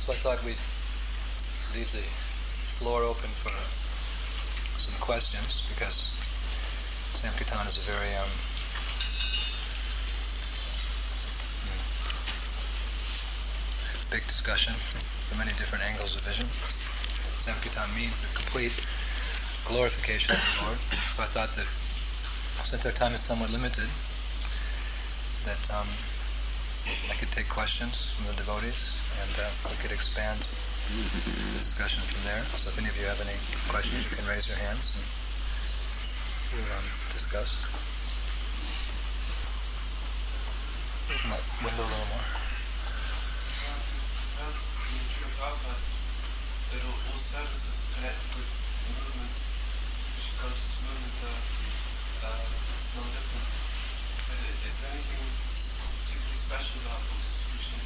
So I thought we'd leave the floor open for some questions, because Sankirtan is a very big discussion from many different angles of vision. Sankirtan means the complete glorification of the Lord. So I thought that since our time is somewhat limited, that I could take questions from the devotees and we could expand the discussion from there. So if any of you have any questions, you can raise your hands and we'll discuss. Open that window a little more. That all services connected with the movement, Krishna conscious movement, are no different. But is there anything particularly special about book distribution?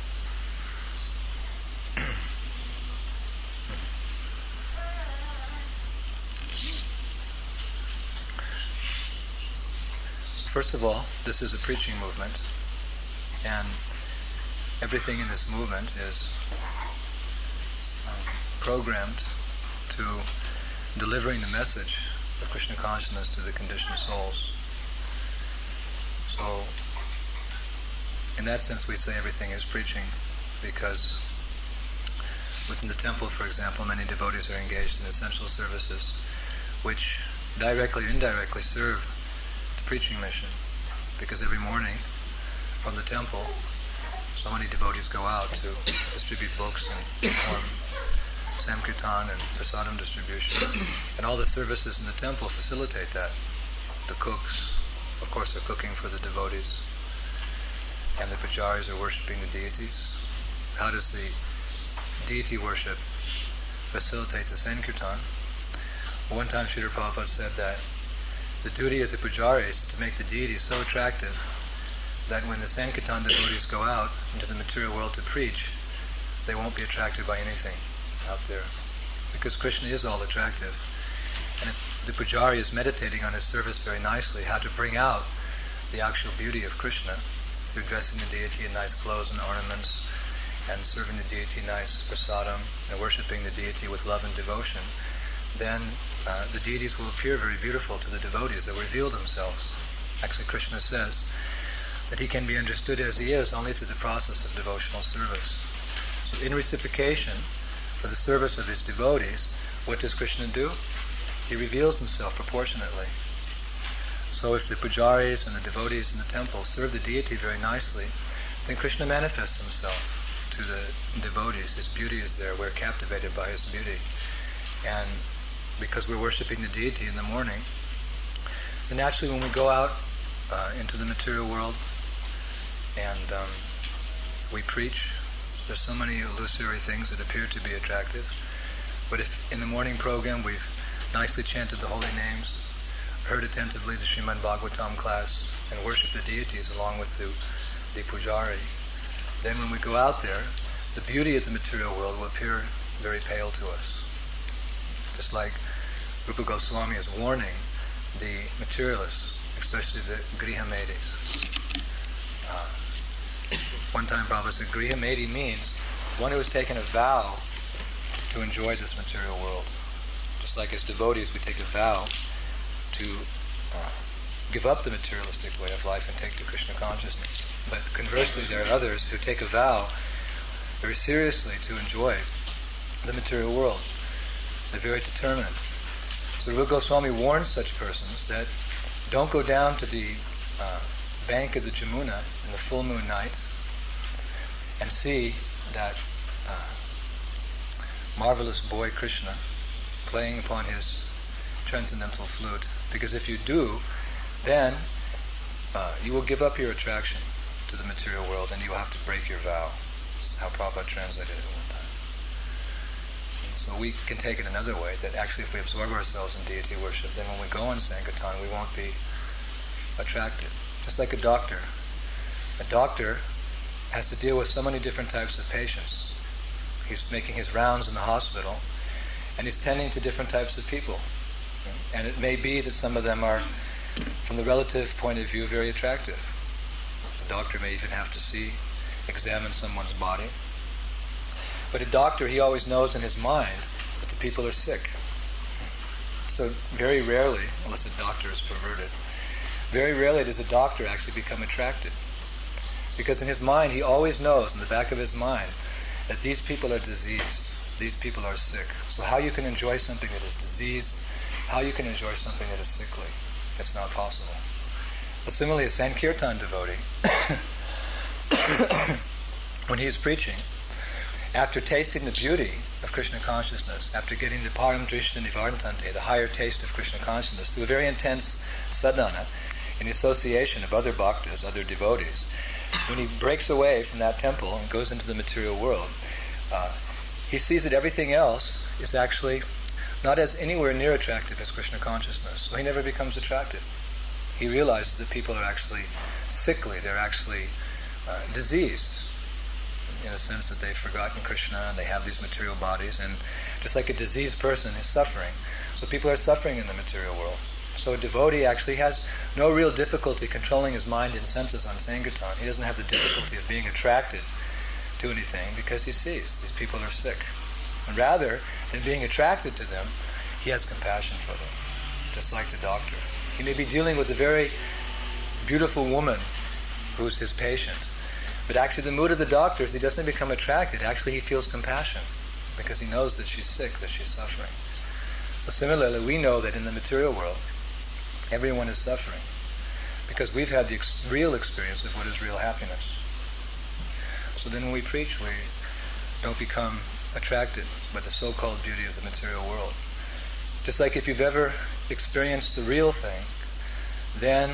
First of all, this is a preaching movement, and everything in this movement is programmed to delivering the message of Krishna consciousness to the conditioned souls. So, in that sense, we say everything is preaching, because within the temple, for example, many devotees are engaged in essential services, which directly or indirectly serve the preaching mission. Because every morning from the temple, so many devotees go out to distribute books and perform Sankirtan and prasadam distribution. And all the services in the temple facilitate that. The cooks, of course, are cooking for the devotees, and the pujaris are worshipping the deities. How does the deity worship facilitate the Sankirtan? One time Srila Prabhupada said that the duty of the pujaris is to make the deities so attractive that when the Sankirtan devotees go out into the material world to preach, they won't be attracted by anything out there, because Krishna is all attractive. And if the pujari is meditating on his service very nicely, how to bring out the actual beauty of Krishna through dressing the deity in nice clothes and ornaments, and serving the deity nice prasadam, and worshipping the deity with love and devotion, then the deities will appear very beautiful to the devotees. They'll reveal themselves. Actually, Krishna says that he can be understood as he is only through the process of devotional service. So in reciprocation for the service of his devotees, what does Krishna do? He reveals himself proportionately. So if the pujaris and the devotees in the temple serve the deity very nicely, then Krishna manifests himself to the devotees. His beauty is there. We're captivated by his beauty. And because we're worshipping the deity in the morning, then naturally when we go out into the material world and we preach, there's so many illusory things that appear to be attractive. But if in the morning program we've nicely chanted the holy names, heard attentively the Srimad Bhagavatam class, and worshipped the deities along with the pujari, then when we go out there, the beauty of the material world will appear very pale to us. Just like Rupa Goswami is warning the materialists, especially the Grihamedis. One time Prabhupada said, Grihamedi means one who has taken a vow to enjoy this material world. Just like as devotees we take a vow to give up the materialistic way of life and take to Krishna consciousness. But conversely, there are others who take a vow very seriously to enjoy the material world. They're very determined. So Rupa Goswami warns such persons that don't go down to the bank of the Jamuna in the full moon night and see that marvelous boy Krishna playing upon his transcendental flute. Because if you do, then you will give up your attraction to the material world and you will have to break your vow. That's how Prabhupada translated it one time. And so we can take it another way, that actually if we absorb ourselves in deity worship, then when we go on Sankirtan, we won't be attracted. Just like a doctor. A doctor has to deal with so many different types of patients. He's making his rounds in the hospital, and he's tending to different types of people. And it may be that some of them are, from the relative point of view, very attractive. The doctor may even have to examine someone's body. But a doctor, he always knows in his mind that the people are sick. So very rarely, unless a doctor is perverted, very rarely does a doctor actually become attracted. Because in his mind, he always knows, in the back of his mind, that these people are diseased. These people are sick. So how you can enjoy something that is diseased, how you can enjoy something that is sickly, it's not possible. But similarly, a Sankirtan devotee, when he's preaching, after tasting the beauty of Krishna consciousness, after getting the param drishta nivartante, the higher taste of Krishna consciousness, through a very intense sadhana, in the association of other bhaktas, other devotees, when he breaks away from that temple and goes into the material world, he sees that everything else is actually not as anywhere near attractive as Krishna consciousness. So he never becomes attracted. He realizes that people are actually sickly, they're actually diseased, in a sense that they've forgotten Krishna and they have these material bodies, and just like a diseased person is suffering, so people are suffering in the material world. So a devotee actually has no real difficulty controlling his mind and senses on Sankirtan. He doesn't have the difficulty of being attracted to anything because he sees these people are sick. And rather than being attracted to them, he has compassion for them, just like the doctor. He may be dealing with a very beautiful woman who's his patient, but actually the mood of the doctor is he doesn't become attracted. Actually he feels compassion because he knows that she's sick, that she's suffering. Well, similarly, we know that in the material world, everyone is suffering because we've had the real experience of what is real happiness. So then when we preach, we don't become attracted by the so-called beauty of the material world. Just like if you've ever experienced the real thing, then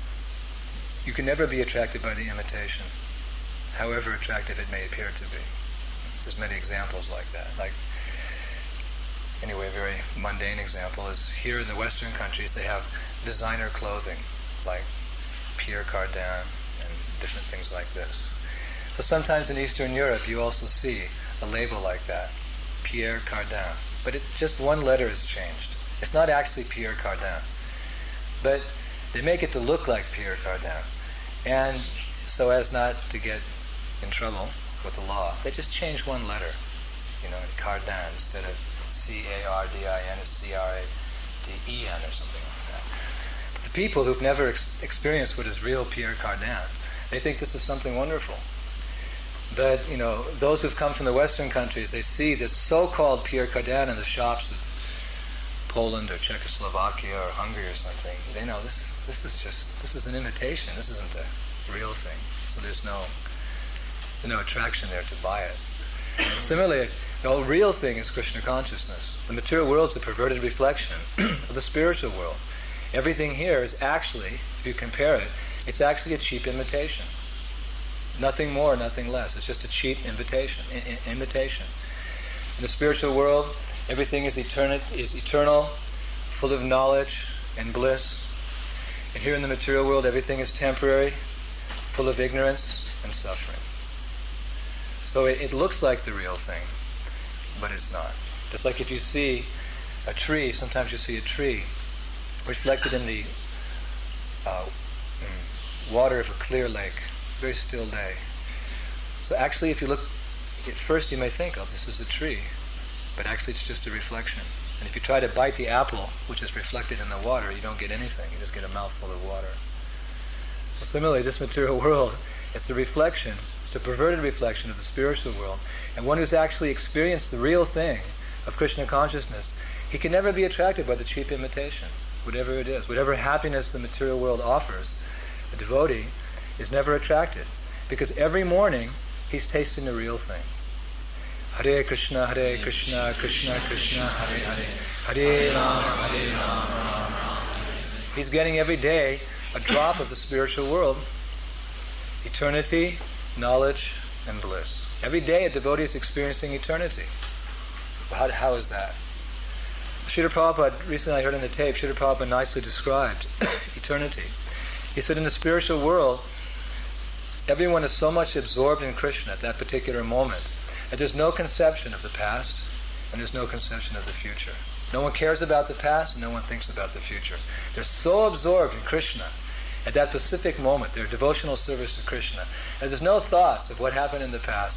you can never be attracted by the imitation, however attractive it may appear to be. There's many examples like that. Like, anyway, a very mundane example is here in the Western countries they have designer clothing like Pierre Cardin and different things like this. So sometimes in Eastern Europe you also see a label like that, Pierre Cardin, but just one letter is changed. It's not actually Pierre Cardin, but they make it to look like Pierre Cardin, and so as not to get in trouble with the law, they just change one letter, Cardin, instead of C-A-R-D-I-N, it's C-R-A-D-E-N or something like that. But the people who've never experienced what is real Pierre Cardin, they think this is something wonderful. But, those who've come from the Western countries, they see this so-called Pierre Cardin in the shops of Poland or Czechoslovakia or Hungary or something. They know this is an imitation. This isn't a real thing. So there's no attraction there to buy it. Similarly, the whole real thing is Krishna consciousness. The material world is a perverted reflection of the spiritual world. Everything here is actually, if you compare it, it's actually a cheap imitation. Nothing more, nothing less. It's just a cheap imitation. In the spiritual world, everything is eternal, full of knowledge and bliss. And here in the material world, everything is temporary, full of ignorance and suffering. So it looks like the real thing, but it's not. Just like if you see a tree, sometimes you see a tree reflected in the water of a clear lake, very still day. So actually, if you look, at first you may think, oh, this is a tree, but actually it's just a reflection. And if you try to bite the apple, which is reflected in the water, you don't get anything. You just get a mouthful of water. So similarly, this material world, it's a reflection, it's a perverted reflection of the spiritual world. And one who's actually experienced the real thing of Krishna consciousness, he can never be attracted by the cheap imitation, whatever it is. Whatever happiness the material world offers, a devotee is never attracted, because every morning he's tasting the real thing. Hare Krishna, Krishna Krishna, Hare Hare, Hare Rama, Rama Rama. He's getting every day a drop of the spiritual world, eternity, knowledge, and bliss. Every day a devotee is experiencing eternity. How is that? Srila Prabhupada, recently I heard on the tape, Srila Prabhupada nicely described eternity. He said in the spiritual world, everyone is so much absorbed in Krishna at that particular moment that there's no conception of the past and there's no conception of the future. No one cares about the past and no one thinks about the future. They're so absorbed in Krishna at that specific moment, their devotional service to Krishna, and there's no thoughts of what happened in the past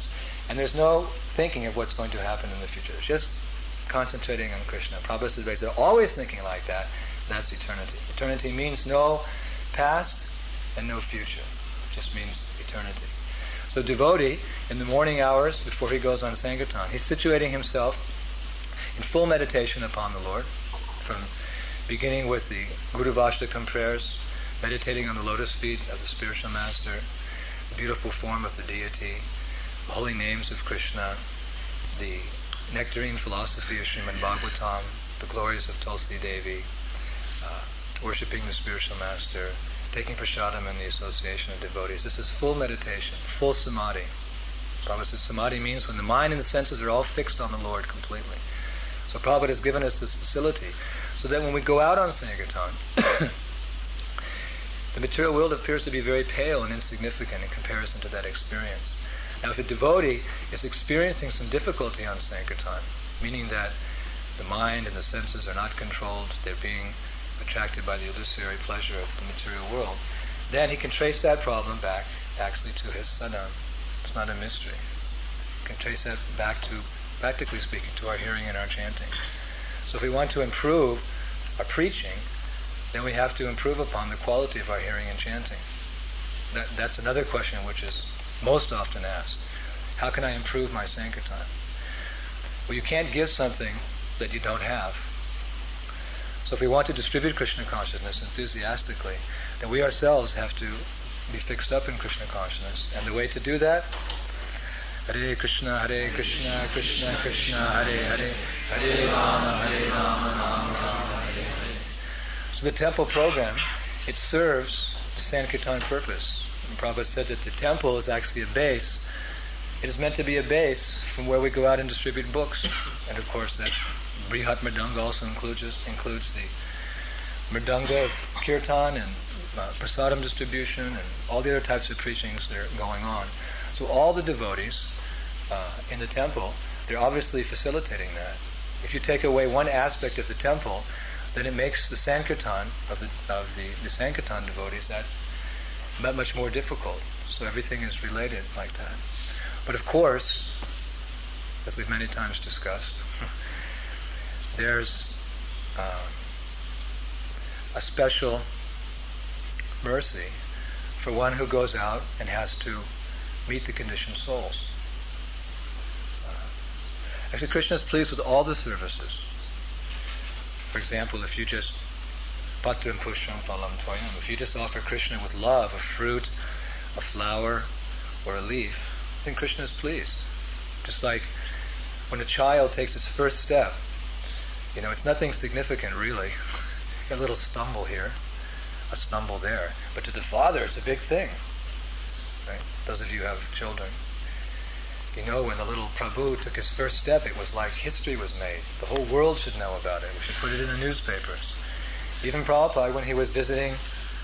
And there's no thinking of what's going to happen in the future. It's just concentrating on Krishna. Prabhupada says they're always thinking like that. That's eternity. Eternity means no past and no future. It just means eternity. So devotee, in the morning hours before he goes on Sankirtan, he's situating himself in full meditation upon the Lord, from beginning with the Guru Vashtakam prayers, meditating on the lotus feet of the spiritual master, the beautiful form of the deity, the holy names of Krishna, the nectarine philosophy of Srimad Bhagavatam, the glories of Tulsi Devi, worshipping the spiritual master, taking prasadam in the association of devotees. This is full meditation, full samadhi. Prabhupada says samadhi means when the mind and the senses are all fixed on the Lord completely. So Prabhupada has given us this facility so that when we go out on Sankirtan, the material world appears to be very pale and insignificant in comparison to that experience. Now, if a devotee is experiencing some difficulty on Sankirtan, meaning that the mind and the senses are not controlled, they're being attracted by the illusory pleasure of the material world, then he can trace that problem back actually to his sadhana. It's not a mystery. You can trace that back to, practically speaking, to our hearing and our chanting. So if we want to improve our preaching, then we have to improve upon the quality of our hearing and chanting. That's another question which is most often asked. How can I improve my Sankirtan? Well, you can't give something that you don't have. So if we want to distribute Krishna consciousness enthusiastically, then we ourselves have to be fixed up in Krishna consciousness. And the way to do that, Hare Krishna, Krishna Krishna, Hare Hare, Hare Rama, Rama Rama, Hare Hare. So the temple program, it serves the Sankirtan purpose. And Prabhupada said that the temple is actually a base. It is meant to be a base from where we go out and distribute books. And of course that Brihat Mridanga also includes the Mridanga of Kirtan and Prasadam distribution and all the other types of preachings that are going on. So all the devotees in the temple, they're obviously facilitating that. If you take away one aspect of the temple, then it makes the Sankirtan of the Sankirtan devotees that much more difficult. So everything is related like that. But of course, as we've many times discussed, there's a special mercy for one who goes out and has to meet the conditioned souls. Actually, Krishna is pleased with all the services. For example, if you just patram pushram phalam toyam, if you just offer Krishna with love, a fruit, a flower, or a leaf, then Krishna is pleased. Just like when a child takes its first step, it's nothing significant really. A little stumble here, a stumble there. But to the father, it's a big thing. Right? Those of you who have children, when the little Prabhu took his first step, it was like history was made. The whole world should know about it. We should put it in the newspapers. Even Prabhupada, when he was visiting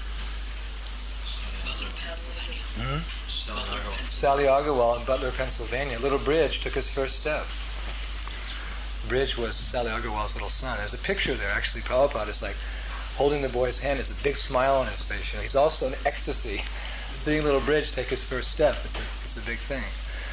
Sally Agarwal in Butler, Pennsylvania, a little Bridge took his first step. Bridge was Sally Agarwal's little son. There's a picture there, actually. Prabhupada is like holding the boy's hand. There's a big smile on his face. He's also in ecstasy. Seeing little Bridge take his first step, it's a big thing.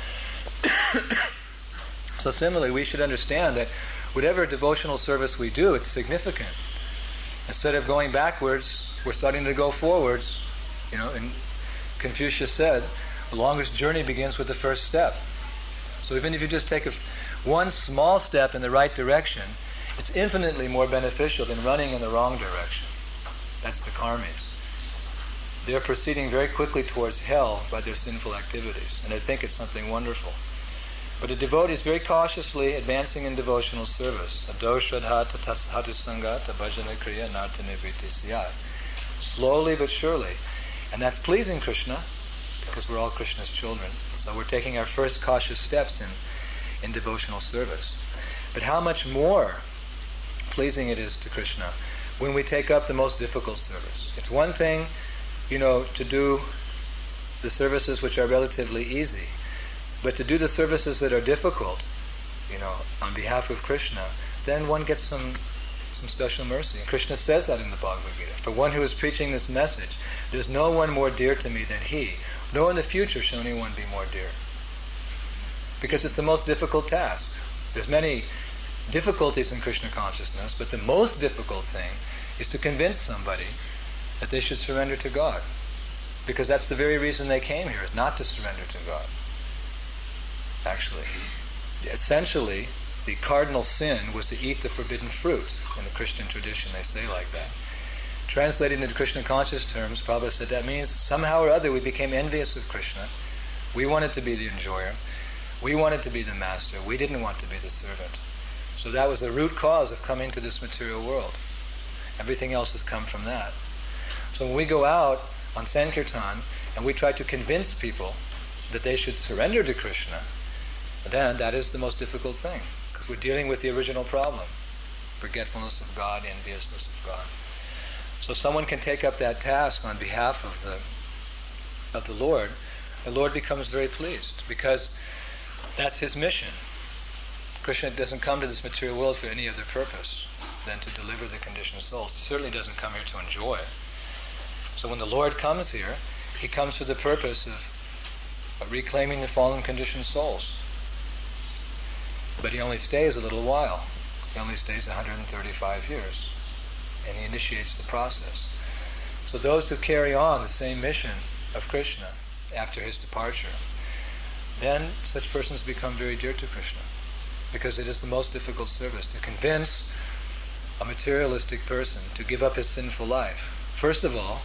So similarly, we should understand that whatever devotional service we do, it's significant. Instead of going backwards, we're starting to go forwards. And Confucius said, the longest journey begins with the first step. So even if you just take one small step in the right direction, it's infinitely more beneficial than running in the wrong direction. That's the karmis. They're proceeding very quickly towards hell by their sinful activities, and they think it's something wonderful. But a devotee is very cautiously advancing in devotional service. Slowly but surely. And that's pleasing Krishna, because we're all Krishna's children. So we're taking our first cautious steps in devotional service. But how much more pleasing it is to Krishna when we take up the most difficult service. It's one thing, to do the services which are relatively easy, but to do the services that are difficult, on behalf of Krishna, then one gets some special mercy. And Krishna says that in the Bhagavad Gita. For one who is preaching this message, there's no one more dear to me than he, nor in the future shall anyone be more dear. because it's the most difficult task. There's many difficulties in Krishna consciousness, but the most difficult thing is to convince somebody that they should surrender to God. Because that's the very reason they came here, is not to surrender to God. Actually, essentially, the cardinal sin was to eat the forbidden fruit. In the Christian tradition, they say like that. Translated into Krishna conscious terms, Prabhupada said that means somehow or other we became envious of Krishna. We wanted to be the enjoyer. We wanted to be the master. We didn't want to be the servant. So that was the root cause of coming to this material world. Everything else has come from that. So when we go out on Sankirtan and we try to convince people that they should surrender to Krishna, then that is the most difficult thing, because we're dealing with the original problem, forgetfulness of God, enviousness of God. So someone can take up that task on behalf of the Lord. The Lord becomes very pleased, because that's his mission. Krishna doesn't come to this material world for any other purpose than to deliver the conditioned souls. He certainly doesn't come here to enjoy. So when the Lord comes here, he comes for the purpose of reclaiming the fallen conditioned souls. But he only stays a little while. He only stays 135 years. And he initiates the process. So those who carry on the same mission of Krishna after his departure, then such persons become very dear to Krishna. Because it is the most difficult service, to convince a materialistic person to give up his sinful life. First of all,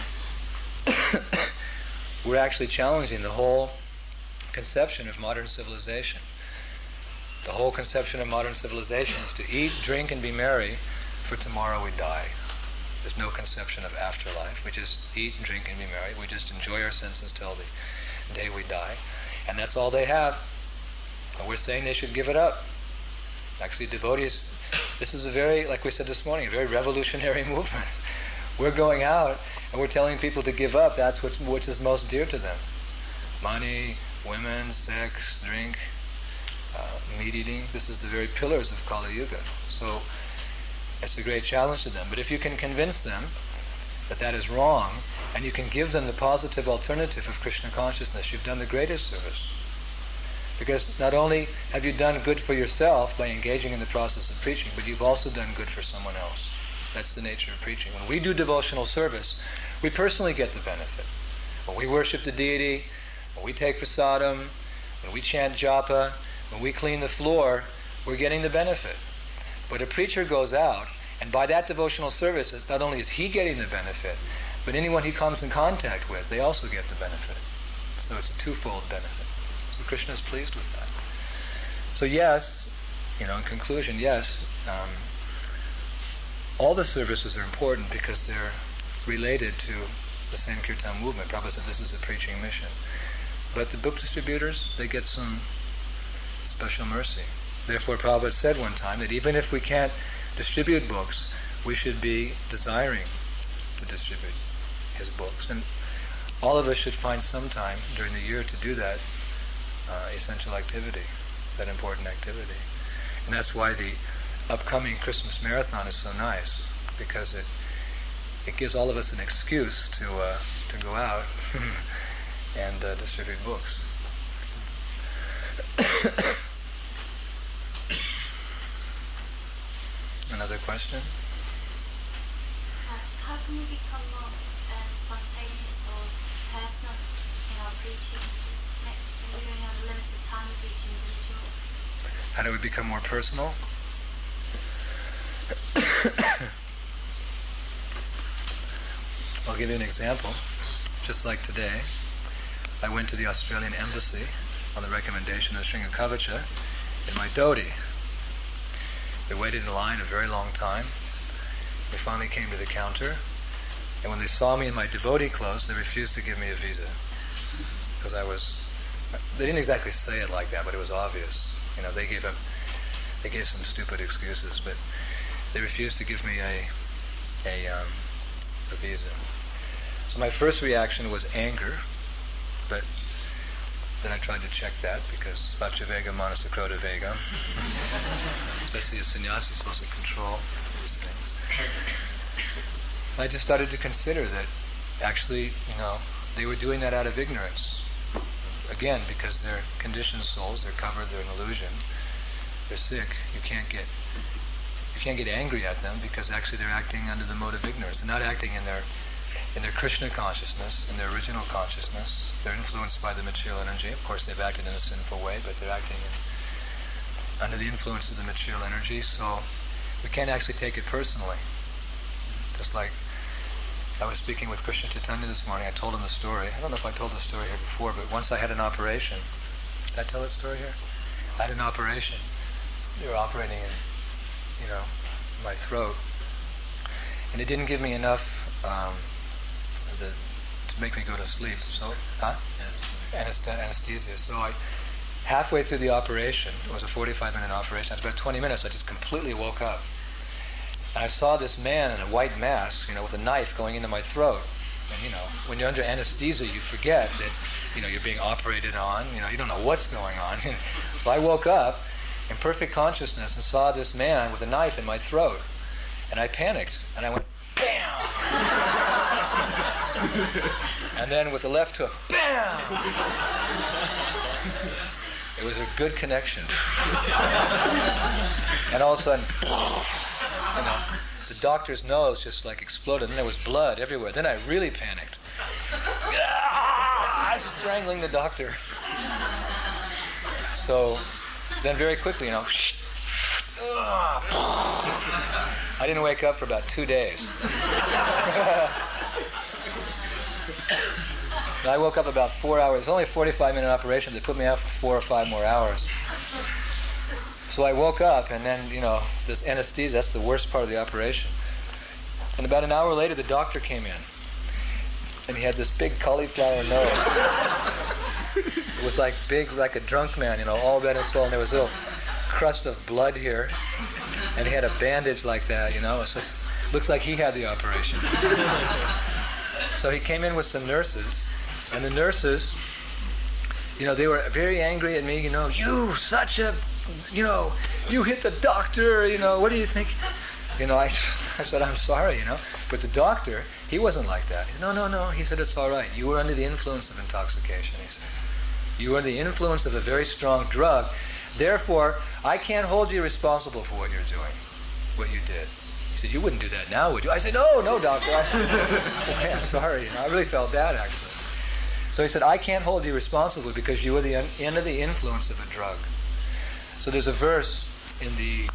we're actually challenging the whole conception of modern civilization. The whole conception of modern civilization is to eat, drink, and be merry, for tomorrow we die. There's no conception of afterlife. We just eat and drink and be merry. We just enjoy our senses till the day we die. And that's all they have. And we're saying they should give it up. Actually, devotees, this is a very, like we said this morning, a very revolutionary movement. We're going out and we're telling people to give up that's which is most dear to them. Money, women, sex, drink, meat eating. This is the very pillars of Kali Yuga. So it's a great challenge to them. But if you can convince them that that is wrong, and you can give them the positive alternative of Krishna consciousness, you've done the greatest service. Because not only have you done good for yourself by engaging in the process of preaching, but you've also done good for someone else. That's the nature of preaching. When we do devotional service, we personally get the benefit. When we worship the deity, when we take prasadam, when we chant japa, when we clean the floor, we're getting the benefit. But a preacher goes out, and by that devotional service, not only is he getting the benefit, but anyone he comes in contact with, they also get the benefit. So it's a twofold benefit. So Krishna is pleased with that. So yes, in conclusion, yes, all the services are important because they're related to the Sankirtan movement. Prabhupada said this is a preaching mission. But the book distributors, they get some special mercy. Therefore, Prabhupada said one time that even if we can't distribute books, we should be desiring to distribute his books. And all of us should find some time during the year to do that essential activity, that important activity. And that's why the upcoming Christmas marathon is so nice, because it gives all of us an excuse to go out and distribute books. Another question? How can we become more spontaneous or personal in our preaching? Because we only have a limited time of each individual. How do we become more personal? I'll give you an example. Just like today, I went to the Australian Embassy on the recommendation of Sringakavacha in my dhoti. They waited in line a very long time. They finally came to the counter, and when they saw me in my devotee clothes, they refused to give me a visa. Because they didn't exactly say it like that, but it was obvious. They gave some stupid excuses, but they refused to give me a visa. So my first reaction was anger, but then I tried to check that, because Bhaktivega Manasakroda Vega, especially a sannyasi, is supposed to control these things. I just started to consider that actually, they were doing that out of ignorance. again, because they're conditioned souls, they're covered, they're an illusion, they're sick. You can't get angry at them because actually they're acting under the mode of ignorance. They're not acting in their Krishna consciousness, in their original consciousness. They're influenced by the material energy. Of course, they've acted in a sinful way, but they're acting under the influence of the material energy. So we can't actually take it personally. Just like I was speaking with Krishna Chaitanya this morning, I told him the story. I don't know if I told the story here before, but once I had an operation. Did I tell that story here? I had an operation. They were operating in, my throat. And it didn't give me enough to make me go to sleep. So, anesthesia. So halfway through the operation, it was a 45-minute operation, after about 20 minutes, I just completely woke up. And I saw this man in a white mask, with a knife going into my throat. And, when you're under anesthesia, you forget that, you're being operated on. You don't know what's going on. So I woke up in perfect consciousness and saw this man with a knife in my throat. And I panicked. And I went, BAM! And then with the left hook, BAM! It was a good connection. And all of a sudden, the doctor's nose just like exploded, and there was blood everywhere. Then I really panicked. Strangling the doctor. So then very quickly, I didn't wake up for about 2 days. And I woke up about 4 hours. It was only a 45-minute operation. They put me out for 4 or 5 more hours. So I woke up, and then, this anesthesia, that's the worst part of the operation. And about an hour later, the doctor came in. And he had this big cauliflower nose. It was like big, like a drunk man, all red and swollen. There was a little crust of blood here. And he had a bandage like that, It just looks like he had the operation. So he came in with some nurses. And the nurses, they were very angry at me. You such a, you hit the doctor. What do you think? I said, I'm sorry. But the doctor, he wasn't like that. He said, no. He said, it's all right. You were under the influence of intoxication. He said, you were under the influence of a very strong drug. Therefore, I can't hold you responsible for what you're doing, what you did. He said, you wouldn't do that now, would you? I said, no, doctor. I'm sorry. I really felt bad, actually. So he said, I can't hold you responsible because you were under the influence of a drug. So there's a verse in the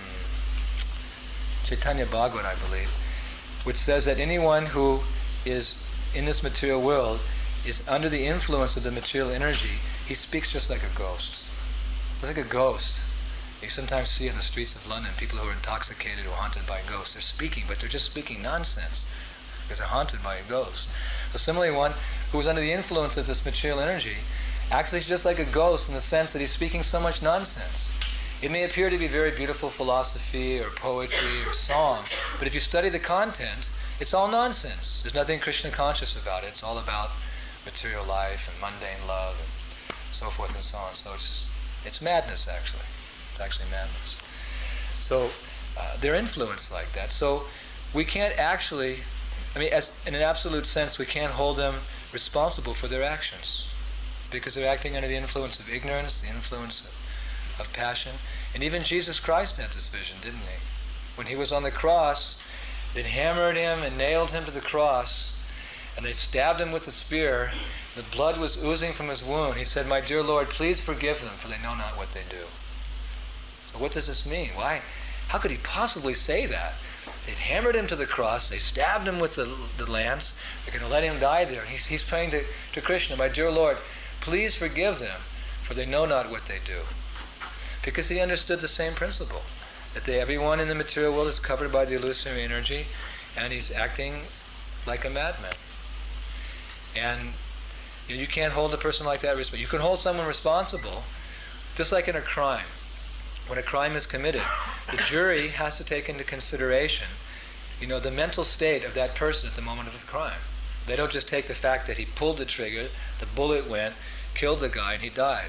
Chaitanya Bhagavat, I believe, which says that anyone who is in this material world is under the influence of the material energy. He speaks just like a ghost. Like a ghost. You sometimes see in the streets of London people who are intoxicated or haunted by ghosts. They're speaking, but they're just speaking nonsense because they're haunted by a ghost. So similarly, one who is under the influence of this material energy actually is just like a ghost in the sense that he's speaking so much nonsense. It may appear to be very beautiful philosophy or poetry or song, but if you study the content, it's all nonsense. There's nothing Krishna conscious about it. It's all about material life and mundane love and so forth and so on. So it's madness, actually. It's actually madness. So they're influenced like that. So we can't actually, as in an absolute sense, we can't hold them responsible for their actions because they're acting under the influence of ignorance, the influence of passion. And even Jesus Christ had this vision, didn't he? When he was on the cross, they hammered him and nailed him to the cross, and they stabbed him with the spear. The blood was oozing from his wound. He said, "My dear Lord, please forgive them, for they know not what they do." So what does this mean? Why? How could he possibly say that? They'd hammered him to the cross. They stabbed him with the lance. They're going to let him die there. He's praying to Krishna, "My dear Lord, please forgive them, for they know not what they do." Because he understood the same principle, that everyone in the material world is covered by the illusory energy, and he's acting like a madman. And you can't hold a person like that responsible. You can hold someone responsible, just like in a crime. When a crime is committed, the jury has to take into consideration, the mental state of that person at the moment of the crime. They don't just take the fact that he pulled the trigger, the bullet went, killed the guy, and he died.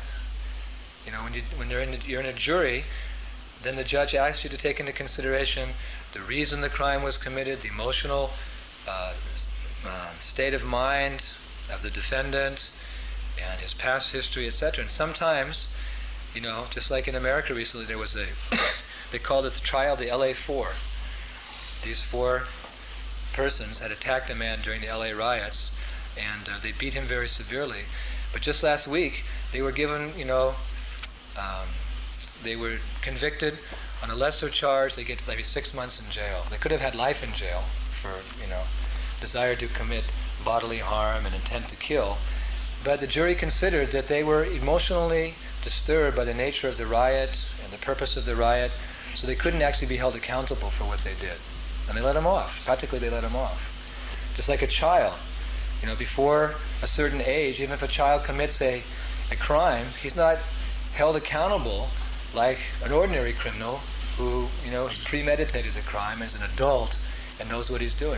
When you're in a jury, then the judge asks you to take into consideration the reason the crime was committed, the emotional state of mind of the defendant, and his past history, etc. And sometimes, just like in America recently, there was they called it the trial of the LA Four. These 4 persons had attacked a man during the LA riots, and they beat him very severely. But just last week, they were given, they were convicted on a lesser charge. They get maybe 6 months in jail. They could have had life in jail for, desire to commit bodily harm and intent to kill. But the jury considered that they were emotionally disturbed by the nature of the riot and the purpose of the riot, so they couldn't actually be held accountable for what they did. And they let him off. Practically they let him off. Just like a child. Before a certain age, even if a child commits a crime, he's not held accountable like an ordinary criminal who, has premeditated the crime as an adult and knows what he's doing.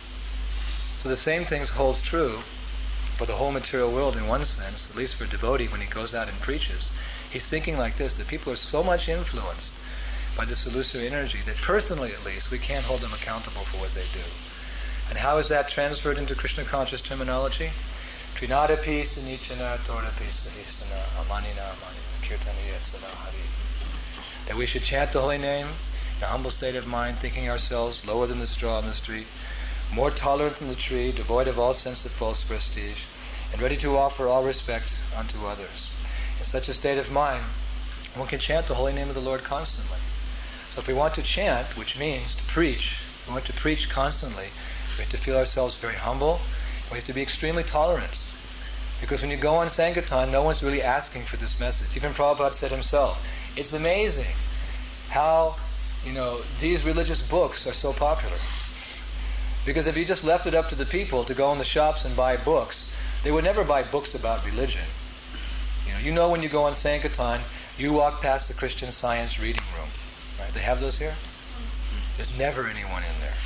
So the same thing holds true for the whole material world in one sense, at least for a devotee when he goes out and preaches. He's thinking like this, that people are so much influenced by this illusory energy that personally at least we can't hold them accountable for what they do. And how is that transferred into Krishna conscious terminology? Trinadapi sanichana torapi sahistana amanina amanina kirtaniya sada hari. That we should chant the holy name in a humble state of mind, thinking ourselves lower than the straw on the street, more tolerant than the tree, devoid of all sense of false prestige, and ready to offer all respect unto others. In such a state of mind, one can chant the holy name of the Lord constantly. So if we want to chant, which means to preach, we want to preach constantly, we have to feel ourselves very humble. We have to be extremely tolerant. Because when you go on Sankirtan, no one's really asking for this message. Even Prabhupada said himself, it's amazing how, these religious books are so popular. Because if you just left it up to the people to go in the shops and buy books, they would never buy books about religion. When you go on Sankirtan, you walk past the Christian Science reading room. Right? They have those here? There's never anyone in there.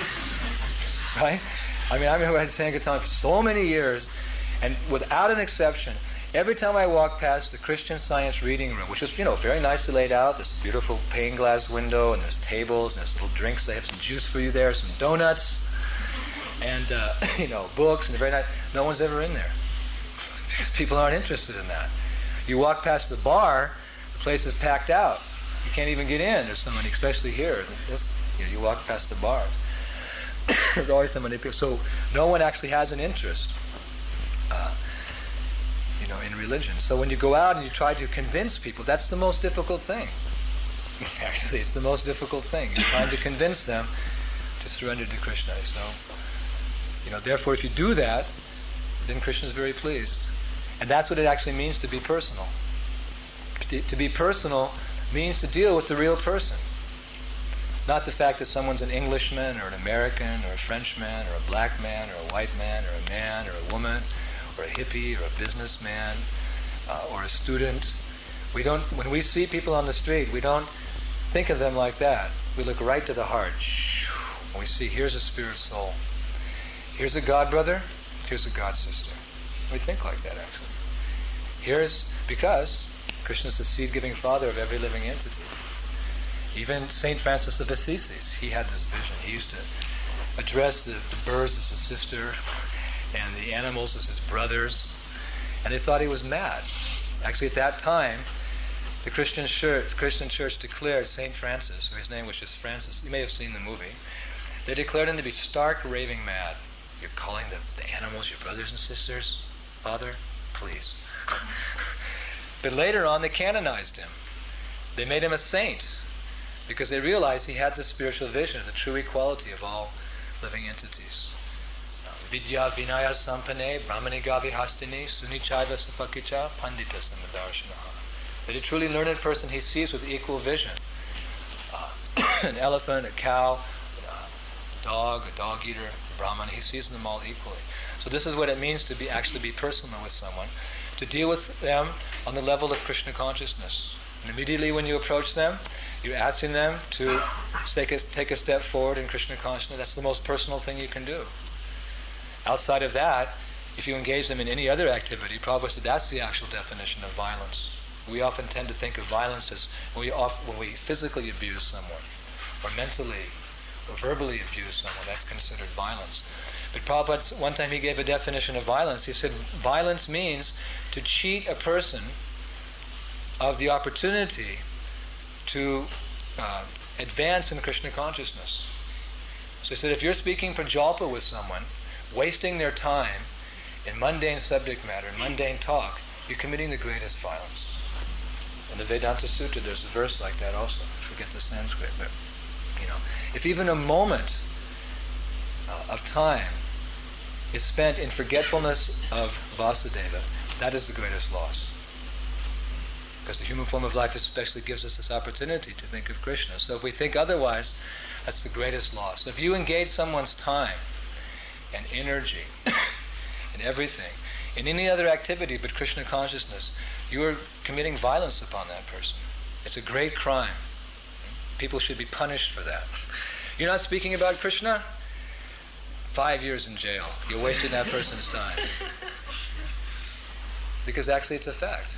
Right? I remember I had Sankirtan for so many years, and without an exception, every time I walked past the Christian Science reading room, which was, very nicely laid out, there's a beautiful pane glass window, and there's tables, and there's little drinks, they have some juice for you there, some donuts, and, books, and very nice. No one's ever in there. Because people aren't interested in that. You walk past the bar, the place is packed out. You can't even get in. There's so many, especially here. You walk past the bars. There's always so many people. So no one actually has an interest, in religion. So when you go out and you try to convince people, that's the most difficult thing. Actually, it's the most difficult thing. You're trying to convince them to surrender to Krishna. So, therefore, if you do that, then Krishna is very pleased. And that's what it actually means to be personal. To be personal means to deal with the real person. Not the fact that someone's an Englishman or an American or a Frenchman or a black man or a white man or a man or a woman or a hippie or a businessman or a student. When we see people on the street, we don't think of them like that. We look right to the heart. And we see, here's a spirit soul. Here's a God brother, here's a God sister. We think like that actually. Because Krishna is the seed-giving father of every living entity. Even St. Francis of Assisi, he had this vision. He used to address the birds as his sister and the animals as his brothers. And they thought he was mad. Actually, at that time, the Christian church declared St. Francis, or his name was just Francis, you may have seen the movie, they declared him to be stark raving mad. You're calling the animals your brothers and sisters, Father? Please. But later on, they canonized him. They made him a saint because they realized he had the spiritual vision of the true equality of all living entities. Vidya vinaya sampane brahmani gavi hastini sunichaiva sapakicha pandita samadarshanaha. That a truly learned person he sees with equal vision. An elephant, a cow, a dog eater, a brahman, he sees them all equally. So this is what it means to actually be personal with someone, to deal with them on the level of Krishna consciousness. And immediately when you approach them, you're asking them to take a step forward in Krishna consciousness. That's the most personal thing you can do. Outside of that, if you engage them in any other activity, Prabhupada said that's the actual definition of violence. We often tend to think of violence as when we physically abuse someone, or mentally or verbally abuse someone. That's considered violence. But Prabhupada, one time he gave a definition of violence. He said, violence means to cheat a person of the opportunity to advance in Krishna consciousness. So he said, if you're speaking prajalpa with someone, wasting their time in mundane subject matter, mundane talk, you're committing the greatest violence. In the Vedanta Sutra, there's a verse like that also. I forget the Sanskrit, but if even a moment of time is spent in forgetfulness of Vasudeva, that is the greatest loss. Because the human form of life especially gives us this opportunity to think of Krishna. So if we think otherwise, that's the greatest loss. So if you engage someone's time and energy and everything in any other activity but Krishna consciousness, you are committing violence upon that person. It's a great crime. People should be punished for that. You're not speaking about Krishna? 5 years in jail. You're wasting that person's time. Because actually it's a fact.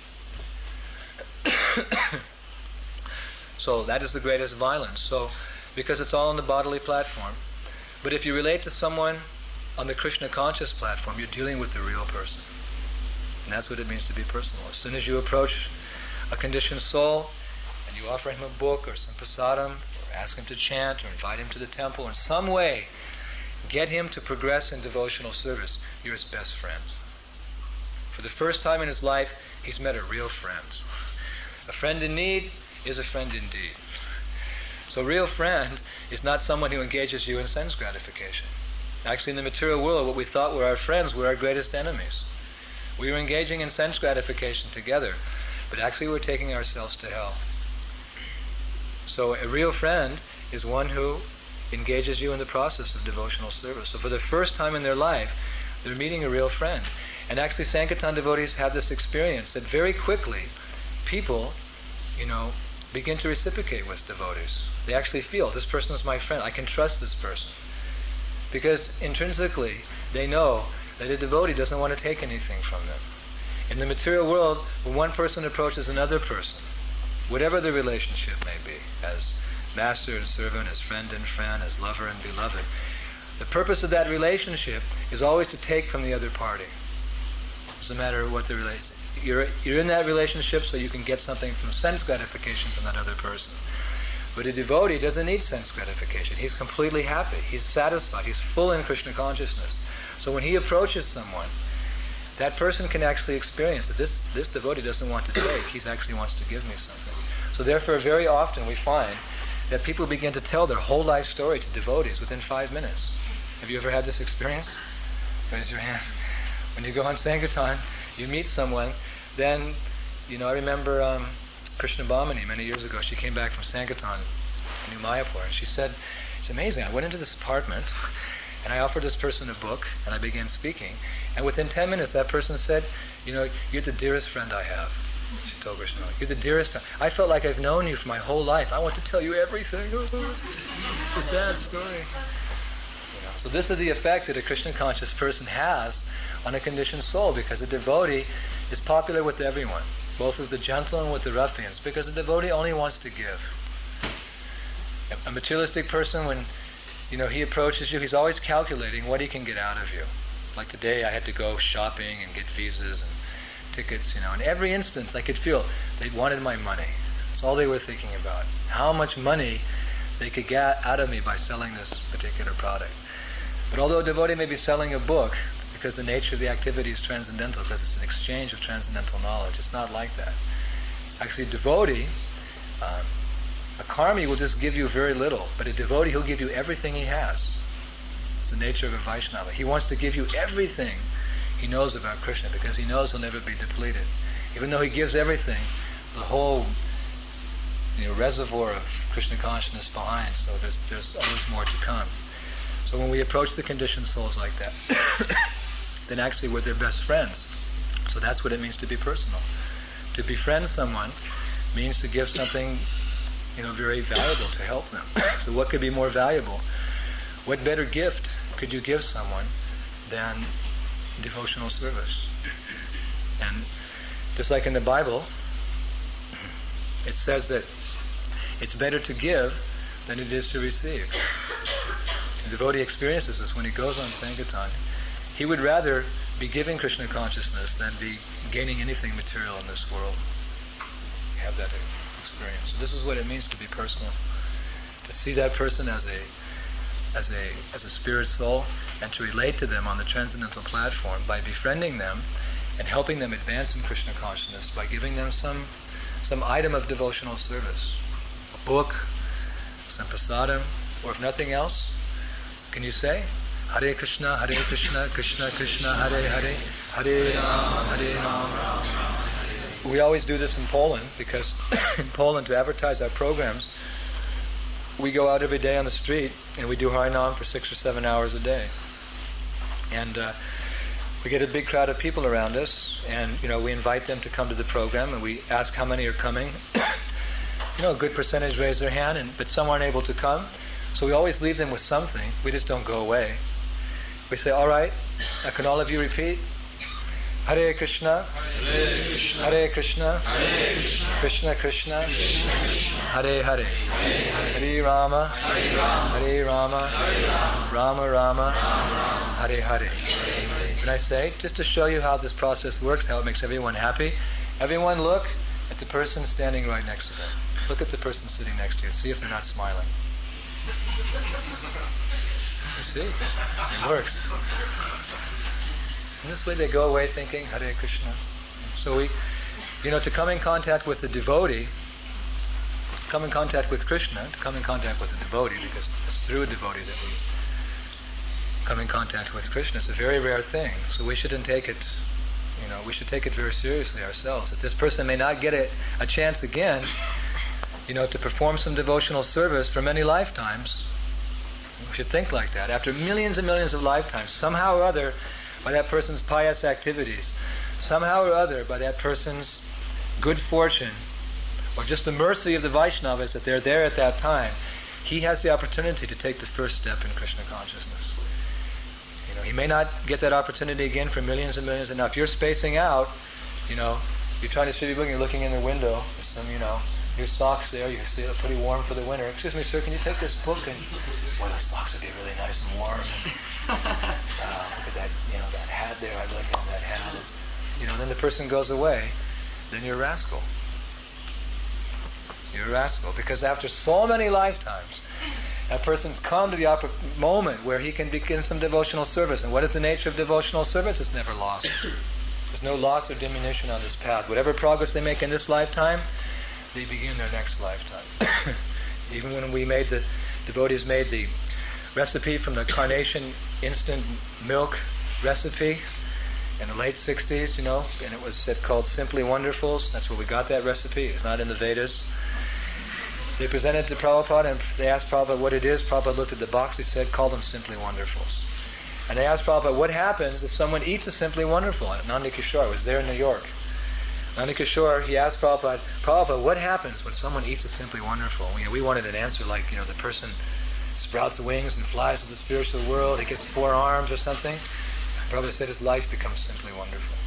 So that is the greatest violence. So, because it's all on the bodily platform. But if you relate to someone on the Krishna conscious platform, you're dealing with the real person. And that's what it means to be personal. As soon as you approach a conditioned soul and you offer him a book or some prasadam, or ask him to chant, or invite him to the temple, in some way get him to progress in devotional service, you're his best friend. For the first time in his life, he's met a real friend. A friend in need is a friend indeed. So a real friend is not someone who engages you in sense gratification. Actually, in the material world, what we thought were our friends were our greatest enemies. We were engaging in sense gratification together, but actually we're taking ourselves to hell. So a real friend is one who engages you in the process of devotional service. So for the first time in their life, they're meeting a real friend. And actually Sankirtan devotees have this experience that very quickly people, begin to reciprocate with devotees. They actually feel, this person is my friend, I can trust this person. Because intrinsically, they know that a devotee doesn't want to take anything from them. In the material world, when one person approaches another person, whatever the relationship may be, as master and servant, as friend and friend, as lover and beloved, the purpose of that relationship is always to take from the other party. It doesn't matter what the relationship. You're in that relationship so you can get something from sense gratification from that other person. But a devotee doesn't need sense gratification. He's completely happy. He's satisfied. He's full in Krishna consciousness. So when he approaches someone, that person can actually experience that this devotee doesn't want to take. He actually wants to give me something. So therefore, very often we find that people begin to tell their whole life story to devotees within 5 minutes. Have you ever had this experience? Raise your hand. When you go on Sankirtan, you meet someone, then, I remember Krishna Bhamini many years ago. She came back from Sankirtan in New Mayapur, and she said, it's amazing, I went into this apartment, and I offered this person a book, and I began speaking, and within 10 minutes that person said, you're the dearest friend I have. She told Krishna, you're the dearest friend. I felt like I've known you for my whole life. I want to tell you everything. It's a sad story. So this is the effect that a Krishna conscious person has on a conditioned soul, because a devotee is popular with everyone, both with the gentle and with the ruffians, because a devotee only wants to give. A materialistic person, when he approaches you, he's always calculating what he can get out of you. Like today, I had to go shopping and get visas and tickets. In every instance, I could feel they wanted my money. That's all they were thinking about. How much money they could get out of me by selling this particular product. But although a devotee may be selling a book, because the nature of the activity is transcendental, because it's an exchange of transcendental knowledge, it's not like that. Actually, a devotee, a karmi will just give you very little, but a devotee, he'll give you everything he has. It's the nature of a Vaishnava. He wants to give you everything he knows about Krishna, because he knows he'll never be depleted. Even though he gives everything, the whole reservoir of Krishna consciousness behind, so there's always more to come. So when we approach the conditioned souls like that, then actually we're their best friends. So that's what it means to be personal. To befriend someone means to give something, very valuable to help them. So what could be more valuable? What better gift could you give someone than devotional service? And just like in the Bible, it says that it's better to give than it is to receive. The devotee experiences this when he goes on Sankirtan. He would rather be giving Krishna consciousness than be gaining anything material in this world. Have that experience. So this is what it means to be personal. To see that person as a spirit soul, and to relate to them on the transcendental platform by befriending them and helping them advance in Krishna consciousness by giving them some item of devotional service. A book, some prasadam, or if nothing else, can you say Hare Krishna, Krishna Krishna, Hare Hare, Hare Rama, Hare Rama. We always do this in Poland because in Poland, to advertise our programs, we go out every day on the street and we do Harinam for 6 or 7 hours a day. And we get a big crowd of people around us, and we invite them to come to the program, and we ask how many are coming. A good percentage raise their hand, but some aren't able to come. So we always leave them with something. We just don't go away. We say, all right, now can all of you repeat? Hare Krishna, Hare Krishna, Krishna Krishna, Hare Hare, Hare Rama, Hare Rama, Rama Rama, Hare Hare. And I say, just to show you how this process works, how it makes everyone happy, everyone look at the person standing right next to them. Look at the person sitting next to you and see if they're not smiling. You see? It works. And this way they go away thinking, Hare Krishna. So we, to come in contact with the devotee, come in contact with Krishna, to come in contact with the devotee, because it's through a devotee that we come in contact with Krishna. It's a very rare thing. So we shouldn't take it, we should take it very seriously ourselves. That this person may not get a chance again, to perform some devotional service for many lifetimes. We should think like that. After millions and millions of lifetimes, somehow or other, by that person's pious activities, somehow or other, by that person's good fortune, or just the mercy of the Vaishnavas that they're there at that time, he has the opportunity to take the first step in Krishna consciousness. He may not get that opportunity again for millions and millions. And now if you're spacing out, you're trying to see people, you're looking in the window, there's some, new socks there, you see it pretty warm for the winter. Excuse me, sir, can you take this book? And, boy, those socks would be really nice and warm. And, look at that, that hat there, I'd like that hat. And, then the person goes away, then you're a rascal. You're a rascal. Because after so many lifetimes, that person's come to the moment where he can begin some devotional service. And what is the nature of devotional service? It's never lost. There's no loss or diminution on this path. Whatever progress they make in this lifetime, they begin their next lifetime. Even when the devotees made the recipe from the Carnation instant milk recipe in the late 60s, and it was called Simply Wonderfuls. That's where we got that recipe. It's not in the Vedas. They presented it to Prabhupada, and they asked Prabhupada what it is. Prabhupada looked at the box. He said, call them Simply Wonderfuls. And they asked Prabhupada, what happens if someone eats a Simply Wonderful? Nanda Kishore was there in New York. Nanda Kishore, he asked Prabhupada, what happens when someone eats a Simply Wonderful? We wanted an answer like, the person sprouts wings and flies to the spiritual world. He gets 4 arms or something. Prabhupada said his life becomes simply wonderful.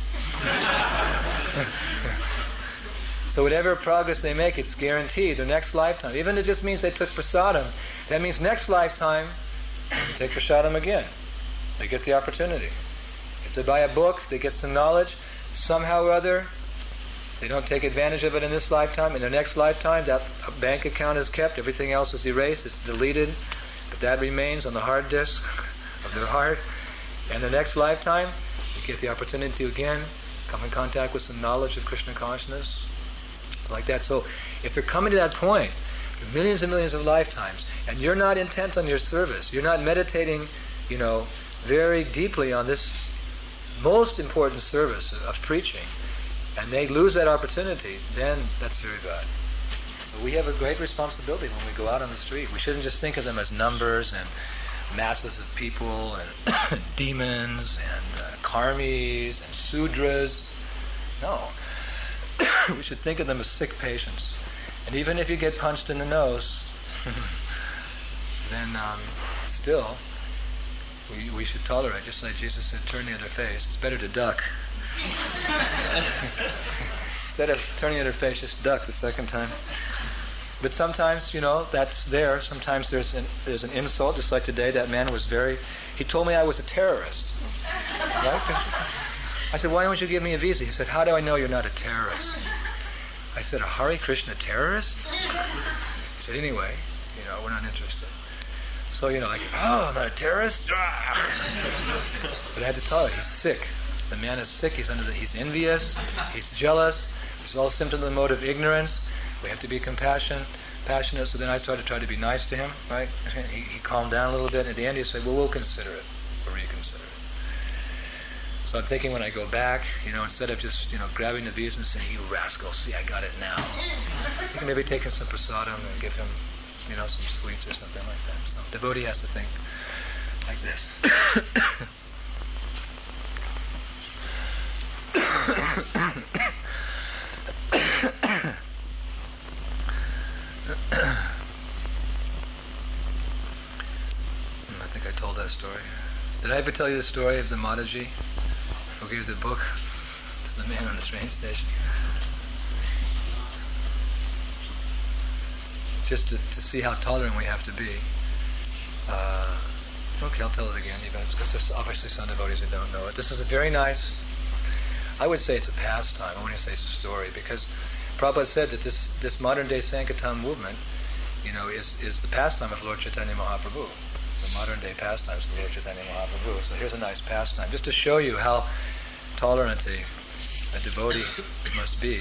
So whatever progress they make, it's guaranteed their next lifetime. Even if it just means they took prasadam, that means next lifetime they take prasadam again. They get the opportunity. If they buy a book, they get some knowledge. Somehow or other, they don't take advantage of it in this lifetime. In their next lifetime, that bank account is kept. Everything else is erased. It's deleted. But that remains on the hard disk of their heart. And the next lifetime, they get the opportunity to again come in contact with some knowledge of Krishna consciousness. Like that. So if they're coming to that point, millions and millions of lifetimes, and you're not intent on your service, you're not meditating, very deeply on this most important service of preaching, and they lose that opportunity, then that's very bad. So we have a great responsibility when we go out on the street. We shouldn't just think of them as numbers and masses of people and demons and karmis and sudras. No. We should think of them as sick patients. And even if you get punched in the nose, then still, we should tolerate. Just like Jesus said, turn the other face. It's better to duck. Instead of turning the other face, just duck the second time. But sometimes, that's there. Sometimes there's an insult, just like today. That man was he told me I was a terrorist. Right? I said, why don't you give me a visa? He said, how do I know you're not a terrorist? I said, a Hare Krishna terrorist? He said, anyway, we're not interested. So, I'm not a terrorist? But I had to tell her, he's sick. The man is sick. He's envious. He's jealous. It's all symptoms of the mode of ignorance. We have to be passionate. So then I started to try to be nice to him, right? He calmed down a little bit. And at the end he said, well, we'll consider it. We'll reconsider it. So I'm thinking when I go back, instead of just, grabbing the visa and saying, you rascal, see, I got it now. You can maybe take him some prasadam and give him, some sweets or something like that. So devotee has to think like this. I think I told that story. Did I ever tell you the story of the Mataji who gave the book to the man on the train station? Just to see how tolerant we have to be. Okay, I'll tell it again, even because there's obviously some devotees who don't know it. This is a very nice, I would say it's a pastime. I wouldn't say it's a story, because Prabhupada said that this modern day Sankirtan movement, is the pastime of Lord Chaitanya Mahaprabhu. The modern day pastimes of Lord Chaitanya Mahaprabhu. So here's a nice pastime, just to show you how tolerant a devotee must be.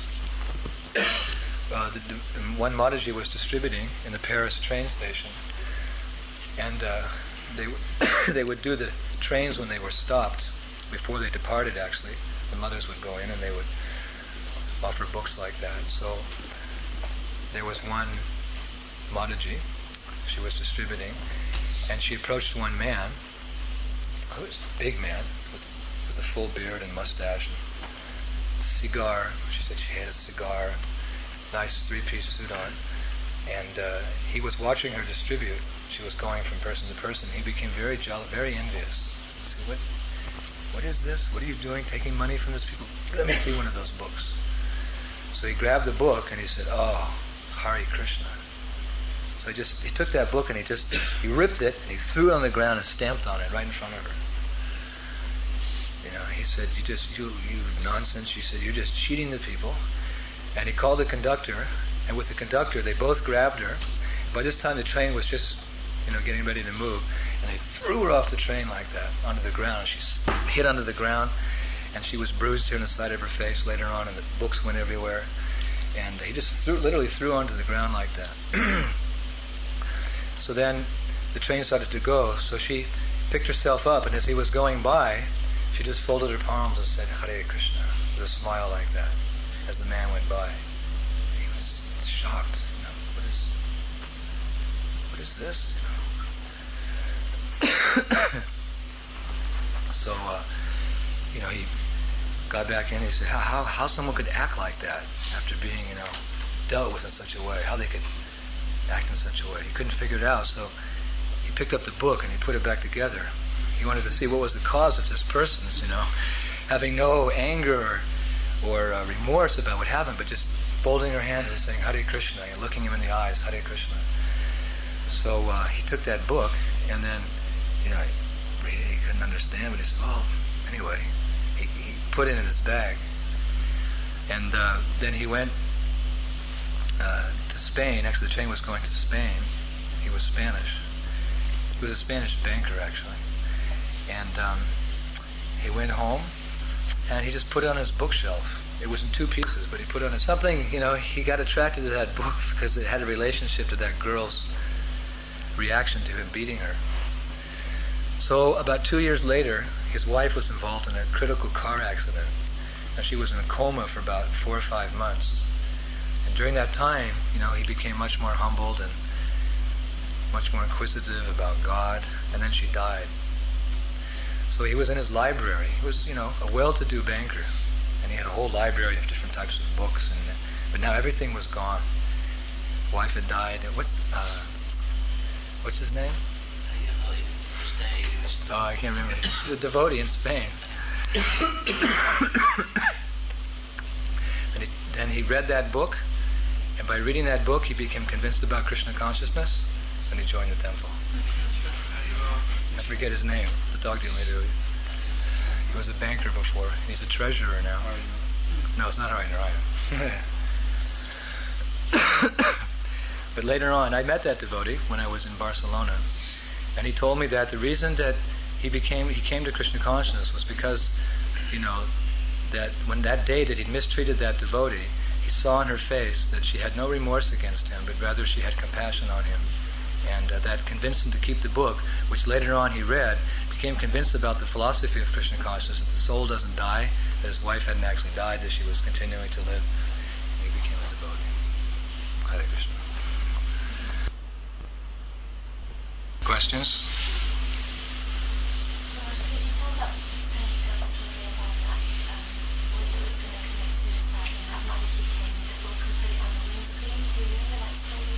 One Mataji was distributing in the Paris train station, and they would do the trains when they were stopped, before they departed actually. The mothers would go in and they would offer books like that. So there was one Mataji, she was distributing, and she approached one man, who was a big man, with a full beard and mustache, and cigar. She said she had a cigar, and nice three-piece suit on, and he was watching her distribute. She was going from person to person. He became very jealous, very envious. He said, what is this? What are you doing, taking money from these people? Let me see one of those books. So he grabbed the book and he said, oh, Hare Krishna. So he took that book and he ripped it and he threw it on the ground and stamped on it right in front of her. He said, you nonsense. She said, you're just cheating the people. And he called the conductor, and with the conductor they both grabbed her. By this time the train was just, getting ready to move, and they threw her off the train like that, onto the ground. She hit onto the ground, and she was bruised here on the side of her face later on, and the books went everywhere. And he just literally threw her onto the ground like that. So then the train started to go, so she picked herself up, and as he was going by, she just folded her palms and said, Hare Krishna, with a smile like that, as the man went by. He was shocked. What is this? So, he got back in and he said, how someone could act like that after being, dealt with in such a way, how they could act in such a way. He couldn't figure it out, so he picked up the book and he put it back together. He wanted to see what was the cause of this person's, having no anger or remorse about what happened, but just folding her hands and saying, Hare Krishna, and looking him in the eyes, Hare Krishna. So he took that book, and then, he couldn't understand, but he said, anyway, he put it in his bag. And then he went to Spain. Actually, the train was going to Spain. He was Spanish. He was a Spanish banker, actually. And he went home, and he just put it on his bookshelf. It was in two pieces, but he put it on something, he got attracted to that book because it had a relationship to that girl's reaction to him beating her. So about 2 years later, his wife was involved in a critical car accident. And she was in a coma for about 4 or 5 months. And during that time, he became much more humbled and much more inquisitive about God. And then she died. So he was in his library. He was, a well-to-do banker. And he had a whole library of different types of books. But now everything was gone. Wife had died. What's his name? Oh, I can't remember. He's a devotee in Spain. And then he read that book, And by reading that book, he became convinced about Krishna consciousness, and he joined the temple. I forget his name, the dog dealer. He was a banker before. He's a treasurer now. No, it's not Hari Narayana. But later on, I met that devotee when I was in Barcelona, and he told me that the reason that he came to Krishna consciousness was because, that when that day that he'd mistreated that devotee, he saw in her face that she had no remorse against him, but rather she had compassion on him. And that convinced him to keep the book, which later on he read, became convinced about the philosophy of Krishna consciousness, that the soul doesn't die, that his wife hadn't actually died, that she was continuing to live. And he became a devotee. Hare Krishna. Questions? George, could you tell that Saint Joe's story about that, when he was going to commit suicide and that Mataji came with the book and put it on the windscreen? Do you remember that story?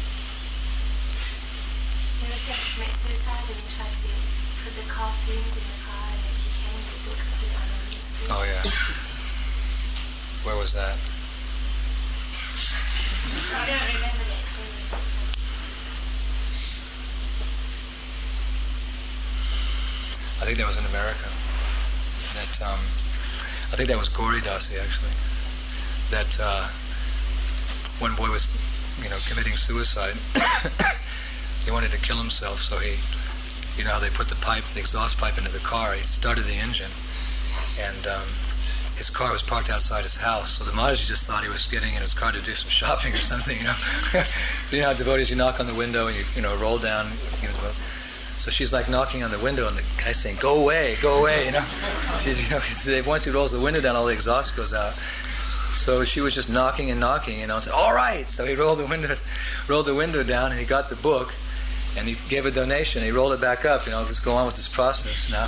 He was going to commit suicide and he tried to put the cartoons in the car, and then she came with the book and put it on the windscreen. Oh, yeah. Where was that? I don't remember that story. I think that was in America. I think that was Gauri Dasi, actually. That one boy was, committing suicide. He wanted to kill himself, so he, how they put the exhaust pipe into the car. He started the engine, and his car was parked outside his house. So the Mataji just thought he was getting in his car to do some shopping or something, So how devotees, you knock on the window and you roll down, So she's like knocking on the window, and the guy's saying, "Go away, go away," She's, once he rolls the window down, all the exhaust goes out. So she was just knocking and knocking, and said, "All right." So he rolled the window down, and he got the book, and he gave a donation. He rolled it back up. Just go on with this process now.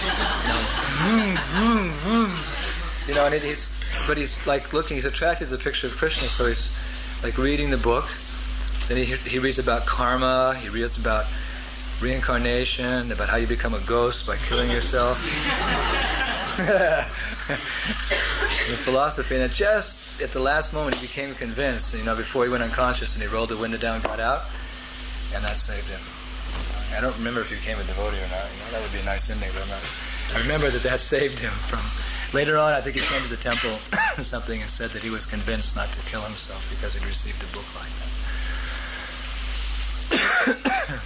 And he's like looking. He's attracted to the picture of Krishna, so he's like reading the book. Then he reads about karma. He reads about reincarnation, about how you become a ghost by killing yourself. The philosophy, and just at the last moment he became convinced, before he went unconscious, and he rolled the window down and got out, and that saved him. I don't remember if he became a devotee or not. That would be a nice ending, but I remember that saved him from... Later on, I think he came to the temple or something and said that he was convinced not to kill himself because he'd received a book like that.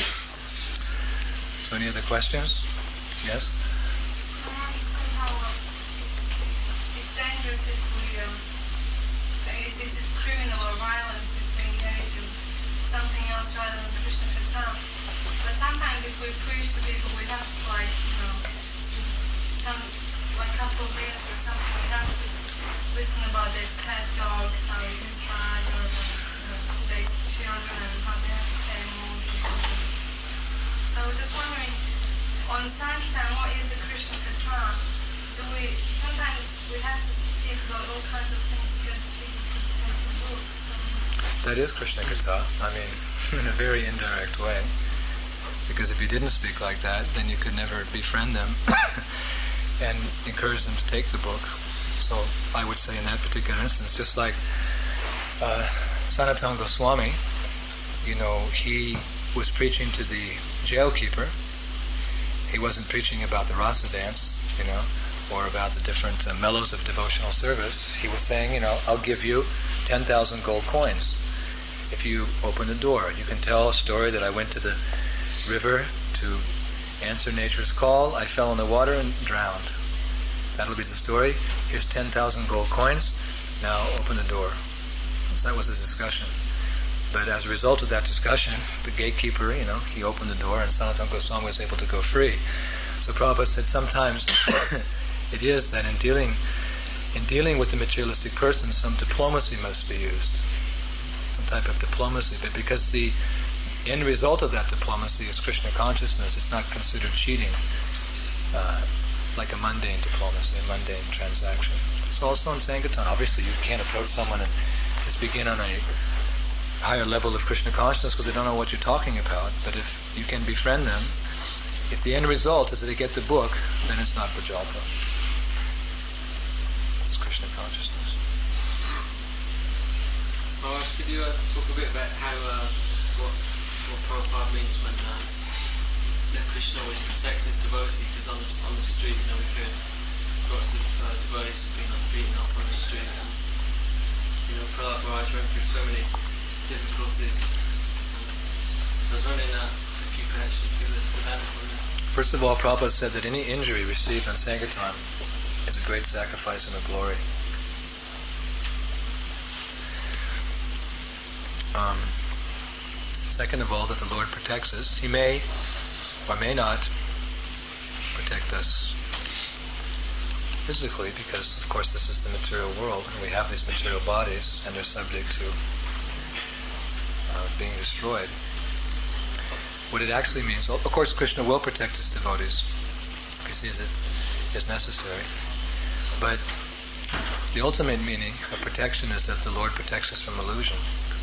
So any other questions? Yes? Somehow it's dangerous if we, it's criminal or violence if we engage in something else rather than Krishna Katha. But sometimes if we preach to people, we have to a couple of days or something, we have to listen about their pet dog, how it inside, or their children and how they have to pay more. So I was just wondering, on Sankirtan, what is the Krishna Katha? Sometimes we have to speak about all kinds of things to get people to take the book. That is Krishna Katha. In a very indirect way. Because if you didn't speak like that, then you could never befriend them and encourage them to take the book. So I would say in that particular instance, just like Sanatana Goswami, he was preaching to the jailkeeper. He wasn't preaching about the rasa dance, or about the different mellows of devotional service. He was saying, I'll give you 10,000 gold coins if you open the door. You can tell a story that I went to the river to answer nature's call. I fell in the water and drowned. That'll be the story. Here's 10,000 gold coins. Now open the door. So that was the discussion. But as a result of that discussion, the gatekeeper, he opened the door, and Sanatana Goswami was able to go free. So Prabhupada said sometimes it is that in dealing with the materialistic person, some diplomacy must be used, some type of diplomacy. But because the end result of that diplomacy is Krishna consciousness, it's not considered cheating, like a mundane diplomacy, a mundane transaction. So also in Sankirtan, obviously you can't approach someone and just begin on a higher level of Krishna consciousness because they don't know what you're talking about. But if you can befriend them, if the end result is that they get the book, then it's not Prajalpa. It's Krishna consciousness. Well, could you talk a bit about how what Prabhupada means when that Krishna always protects his devotees? Because on the street, we've heard lots of devotees have been beaten up on the street, and Prahlad Maharaj went through so many difficulties. So I was wondering if you could actually give us a answer on that. First of all, Prabhupada said that any injury received on Sankirtan is a great sacrifice and a glory. Second of all, that the Lord protects us. He may or may not protect us physically, because of course this is the material world and we have these material bodies and they're subject to being destroyed. What it actually means, of course Krishna will protect his devotees if he sees it is necessary, but the ultimate meaning of protection is that the Lord protects us from illusion.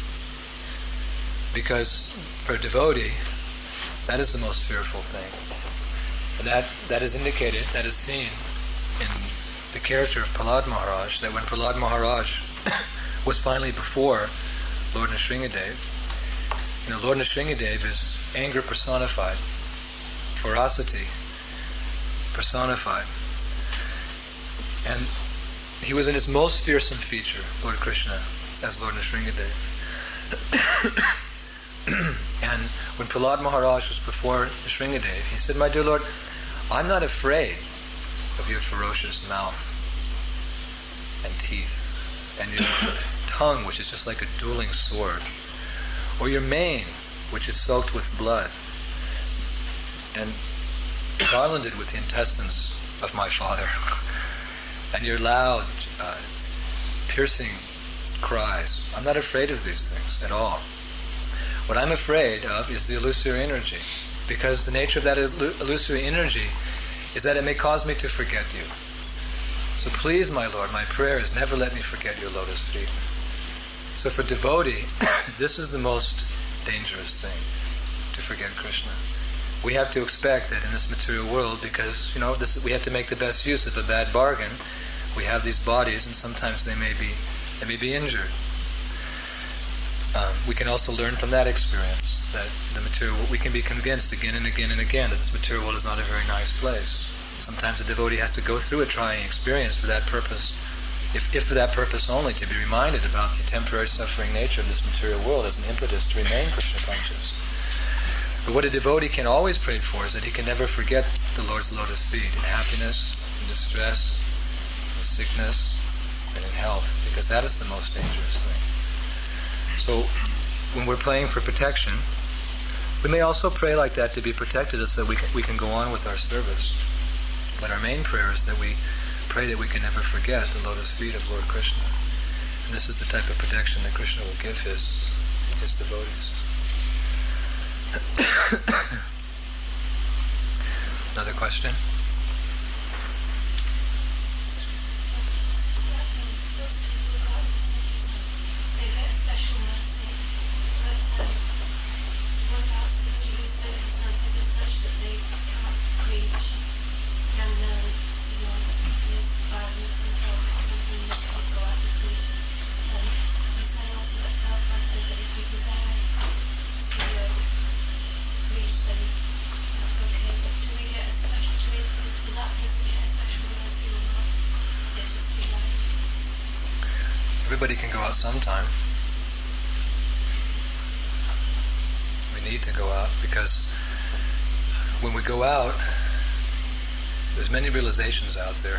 Because for a devotee, that is the most fearful thing. And that is indicated, that is seen in the character of Prahlad Maharaj, that when Prahlad Maharaj was finally before Lord Nrsingadev, Lord Nrsingadev is anger personified, ferocity personified. And he was in his most fearsome feature, Lord Krishna, as Lord Nrsingadev. And when Prahlad Maharaj was before Nrsingadev, he said, "My dear Lord, I'm not afraid of your ferocious mouth and teeth, and your tongue, which is just like a dueling sword, or your mane, which is soaked with blood, and garlanded with the intestines of my father, and your loud, piercing cries. I'm not afraid of these things at all. What I'm afraid of is the illusory energy, because the nature of that illusory energy is that it may cause me to forget you. So please, my Lord, my prayer is never let me forget your lotus feet." So for devotee, this is the most dangerous thing, to forget Krishna. We have to expect that in this material world, because we have to make the best use of a bad bargain. We have these bodies, and sometimes they may be injured. We can also learn from that experience that the material world, we can be convinced again and again and again that this material world is not a very nice place. Sometimes a devotee has to go through a trying experience for that purpose, if for that purpose only, to be reminded about the temporary suffering nature of this material world as an impetus to remain Krishna conscious. But what a devotee can always pray for is that he can never forget the Lord's lotus feet in happiness, in distress, in sickness, and in health, because that is the most dangerous thing. So when we're praying for protection, we may also pray like that to be protected so that we can go on with our service. But our main prayer is that we pray that we can never forget the lotus feet of Lord Krishna. And this is the type of protection that Krishna will give his devotees. Another question? Everybody can go out sometime. We need to go out because when we go out, there's many realizations out there.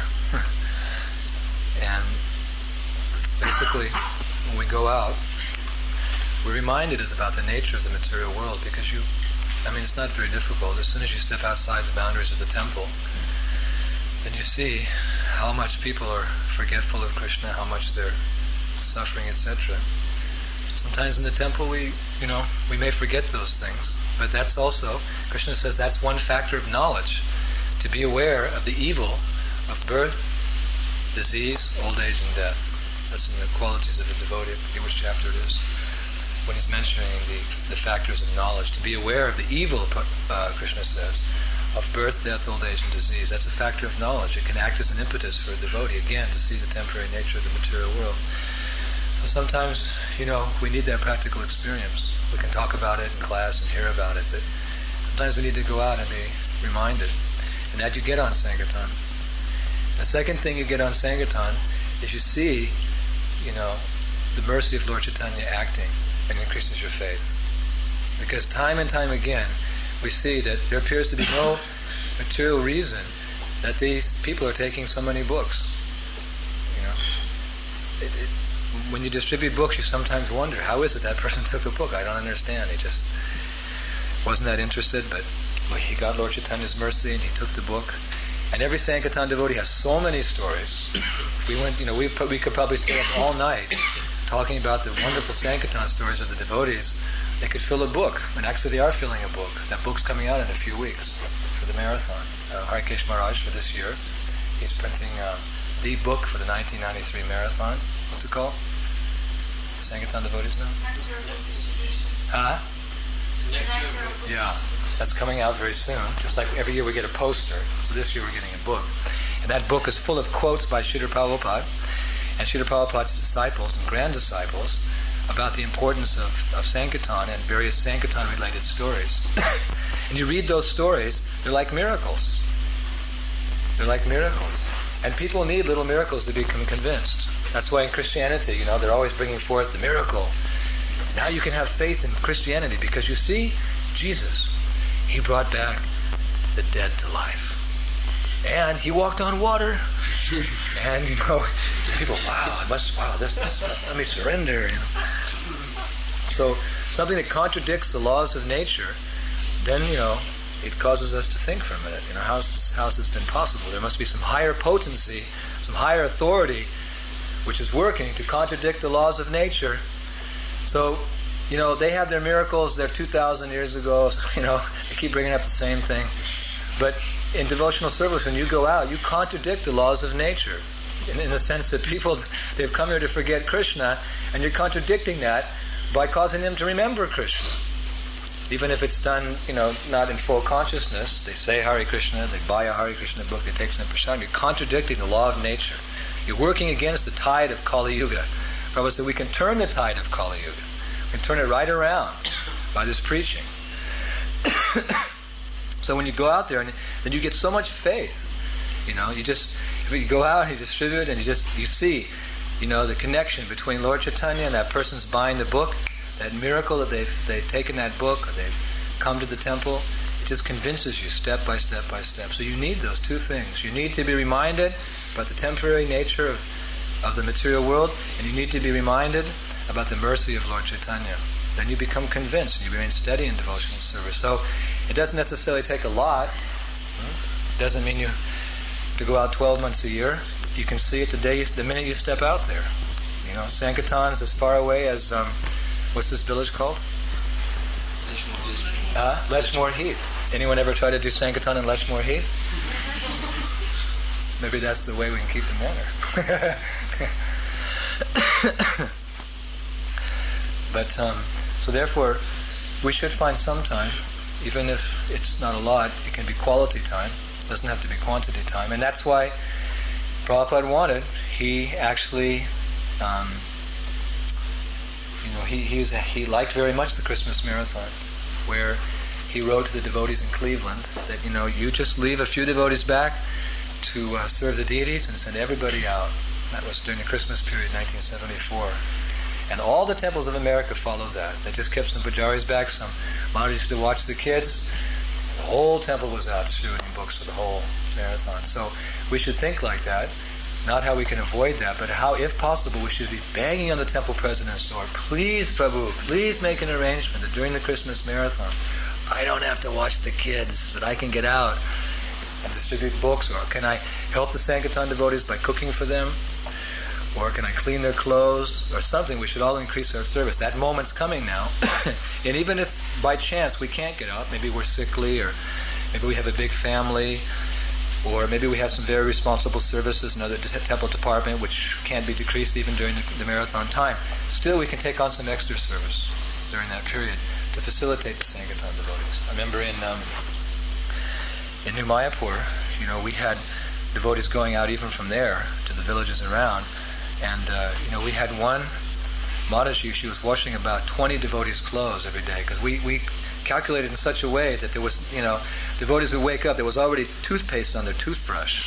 And basically, when we go out, we're reminded about the nature of the material world because it's not very difficult. As soon as you step outside the boundaries of the temple, then you see how much people are forgetful of Krishna, how much they're suffering, etc. Sometimes in the temple we may forget those things, but that's also, Krishna says, that's one factor of knowledge, to be aware of the evil of birth, disease, old age, and death. That's in the qualities of a devotee. I forget which chapter it is, when he's mentioning the factors of knowledge. To be aware of the evil, Krishna says, of birth, death, old age, and disease. That's a factor of knowledge. It can act as an impetus for a devotee, again, to see the temporary nature of the material world. Sometimes, we need that practical experience. We can talk about it in class and hear about it, but sometimes we need to go out and be reminded. And that you get on Sankirtan. The second thing you get on Sankirtan is you see, the mercy of Lord Chaitanya acting and increases your faith. Because time and time again, we see that there appears to be no material reason that these people are taking so many books. When you distribute books, you sometimes wonder, how is it that person took a book? I don't understand. He just wasn't that interested, but he got Lord Chaitanya's mercy and he took the book. And every Sankirtan devotee has so many stories. We could probably stay up all night talking about the wonderful Sankirtan stories of the devotees. They could fill a book, and actually they are filling a book. That book's coming out in a few weeks for the marathon. Harikesh Maharaj for this year, he's printing the book for the 1993 marathon. What's it called? Sankirtan devotees know? Huh? Yeah. That's coming out very soon. Just like every year we get a poster. So this year we're getting a book. And that book is full of quotes by Srila Prabhupada and Srila Prabhupada's disciples and grand disciples about the importance of Sankirtan and various Sankirtan-related stories. And you read those stories, they're like miracles. They're like miracles. And people need little miracles to become convinced. That's why in Christianity, they're always bringing forth the miracle. Now you can have faith in Christianity because you see, Jesus, he brought back the dead to life. And he walked on water. And, people, let me surrender. So something that contradicts the laws of nature, then, it causes us to think for a minute. How has this been possible? There must be some higher potency, some higher authority, which is working to contradict the laws of nature. So, they have their miracles, they're 2,000 years ago, they keep bringing up the same thing. But in devotional service, when you go out, you contradict the laws of nature. In the sense that people, they've come here to forget Krishna, and you're contradicting that by causing them to remember Krishna. Even if it's done, not in full consciousness, they say Hare Krishna, they buy a Hare Krishna book, they take some prasad, you're contradicting the law of nature. You're working against the tide of Kali Yuga. Prabhupada said we can turn the tide of Kali Yuga. We can turn it right around by this preaching. So when you go out there, and then you get so much faith. If you go out and you distribute and you see, the connection between Lord Chaitanya and that person's buying the book, that miracle that they've taken that book, or they've come to the temple, it just convinces you step by step by step. So you need those two things. You need to be reminded about the temporary nature of the material world, and you need to be reminded about the mercy of Lord Chaitanya. Then you become convinced and you remain steady in devotional service. So it doesn't necessarily take a lot. It doesn't mean you have to go out 12 months a year. You can see it the minute you step out there. Sankirtan's as far away as, what's this village called? Lechmore Heath. Anyone ever try to do Sankirtan in Lechmore Heath? Maybe that's the way we can keep the manner. But, so therefore, we should find some time, even if it's not a lot, it can be quality time. It doesn't have to be quantity time. And that's why Prabhupada wanted, he actually, he liked very much the Christmas Marathon, where he wrote to the devotees in Cleveland that, you just leave a few devotees back to serve the deities and send everybody out. That was during the Christmas period, 1974. And all the temples of America followed that. They just kept some pujaris back, some Maharajas used to watch the kids. The whole temple was out distributing books for the whole marathon. So we should think like that. Not how we can avoid that, but how, if possible, we should be banging on the temple president's door. Please, Prabhu, please make an arrangement that during the Christmas marathon, I don't have to watch the kids, that I can get out and distribute books, or can I help the Sankirtan devotees by cooking for them? Or can I clean their clothes? Or something. We should all increase our service. That moment's coming now. And even if by chance we can't get out, maybe we're sickly, or maybe we have a big family, or maybe we have some very responsible services, another temple department, which can't be decreased even during the marathon time. Still, we can take on some extra service during that period to facilitate the Sankirtan devotees. I remember in New Mayapur, we had devotees going out even from there to the villages around. And, we had one Mataji, she was washing about 20 devotees' clothes every day, because we calculated in such a way that there was, devotees would wake up, there was already toothpaste on their toothbrush.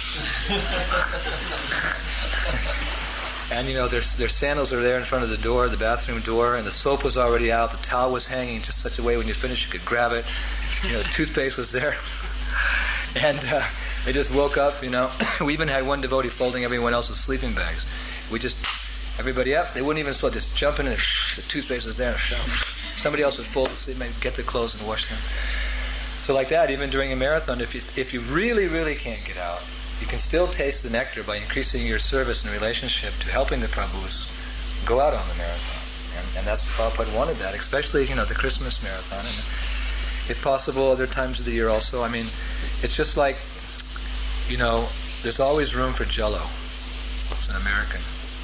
And their sandals were there in front of the door, the bathroom door, and the soap was already out, the towel was hanging in just such a way when you finished you could grab it. The toothpaste was there. And they just woke up, We even had one devotee folding everyone else's sleeping bags. Everybody up, they wouldn't even sweat, just jump in and the toothpaste was there. Somebody else would fold the sleeping bag, get their clothes and wash them. So like that, even during a marathon, if you really, really can't get out, you can still taste the nectar by increasing your service and relationship to helping the Prabhus go out on the marathon. And that's Prabhupada wanted that, especially, the Christmas marathon. And if possible, other times of the year also. I mean, it's just like, there's always room for Jell-O. It's an American.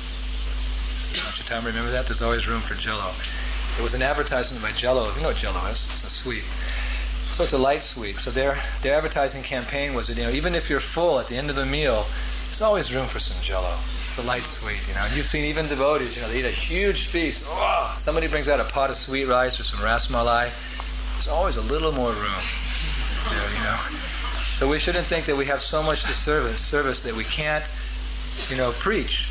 Don't you, Tom, remember that? There's always room for Jell-O. There was an advertisement by Jell-O. You know what Jell-O is? It's a sweet. So it's a light sweet. So their advertising campaign was that, even if you're full at the end of the meal, there's always room for some Jell-O. It's a light sweet, And you've seen even devotees, they eat a huge feast. Oh, somebody brings out a pot of sweet rice or some rasmalai. There's always a little more room there, So we shouldn't think that we have so much to service that we can't, preach.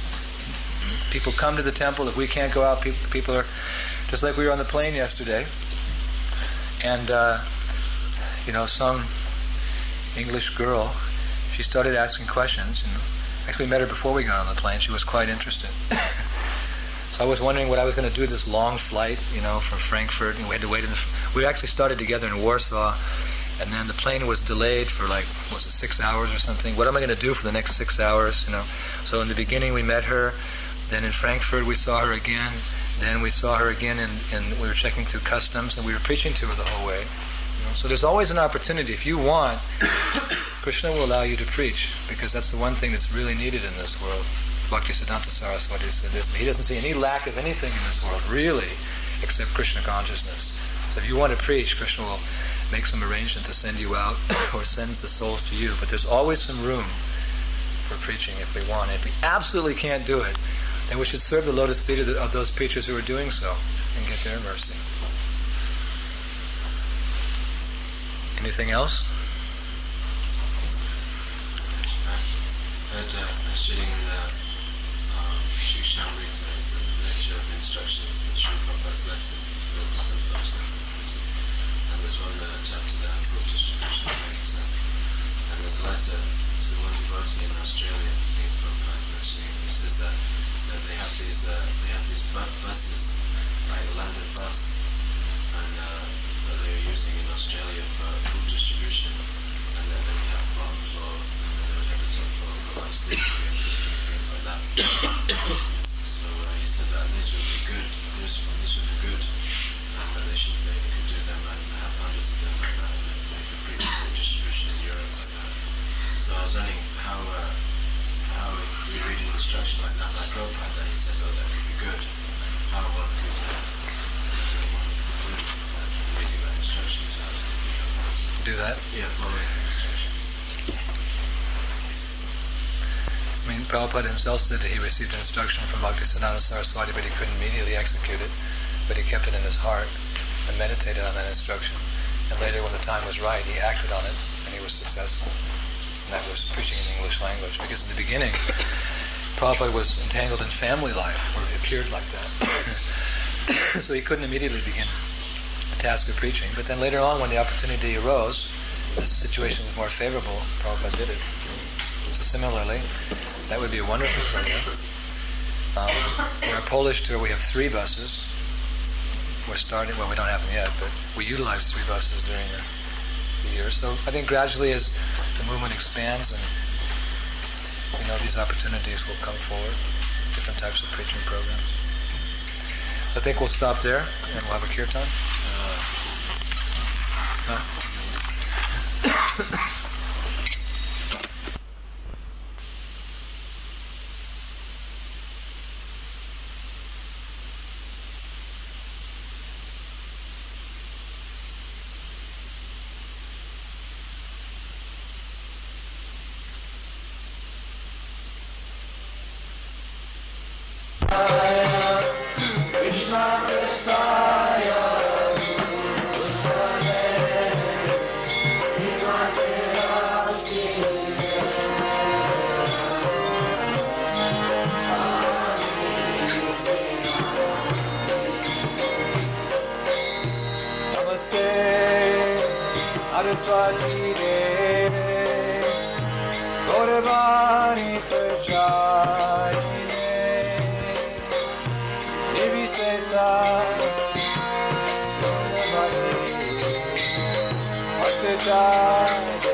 People come to the temple. If we can't go out, people are, just like we were on the plane yesterday. And, some English girl, she started asking questions. And actually met her before we got on the plane. She was quite interested. So I was wondering what I was going to do this long flight, from Frankfurt. And we had to wait. We actually started together in Warsaw. And then the plane was delayed for 6 hours or something. What am I going to do for the next 6 hours, So in the beginning we met her. Then in Frankfurt we saw her again. Then we saw her again and we were checking through customs and we were preaching to her the whole way. So there's always an opportunity. If you want, Krishna will allow you to preach, because that's the one thing that's really needed in this world. Bhaktisiddhanta Saraswati said this. He doesn't see any lack of anything in this world, really, except Krishna consciousness. So if you want to preach, Krishna will make some arrangement to send you out or send the souls to you. But there's always some room for preaching if we want. If we absolutely can't do it, then we should serve the lotus feet of those preachers who are doing so and get their mercy. Anything else? I was reading in the Sri Shamrita, it's a lecture of instructions in Sri Prabhupada's letters, and there's one chapter there on book distribution, and there's a letter to one devotee in Australia, named Prabhupada mentioning, he says that they have these buses, like a London bus, and that they're using in Australia for food distribution, and then they have bottom floor, and then they would have a top floor, like sleeping and things like that. So he said that these would be good, and that they could do them and have hundreds of them like that, and then make a free food distribution in Europe like that. So I was wondering how we read an instruction like that, like Prabhupada, that he says, oh, that could be good. How one could reading that instruction. So I was thinking, Do that? yeah, following the instructions. I mean, Prabhupada himself said that he received an instruction from Bhaktisiddhanta Saraswati, but he couldn't immediately execute it, but he kept it in his heart and meditated on that instruction. And later, when the time was right, he acted on it, and he was successful. And that was preaching in the English language. Because in the beginning, Prabhupada was entangled in family life, or he appeared like that. So he couldn't immediately begin the task of preaching. But then later on, when the opportunity arose, the situation was more favorable, Prabhupada did it. So similarly, that would be a wonderful program. In our Polish tour, we have 3 buses. We're starting, well, we don't have them yet, but we utilize 3 buses during the year. So I think gradually as the movement expands and these opportunities will come forward, different types of preaching programs. I think we'll stop there and we'll have a kirtan. Saraswati Deve Gauravani Pracharine Devi Sesa Gauravani Bhaktacharya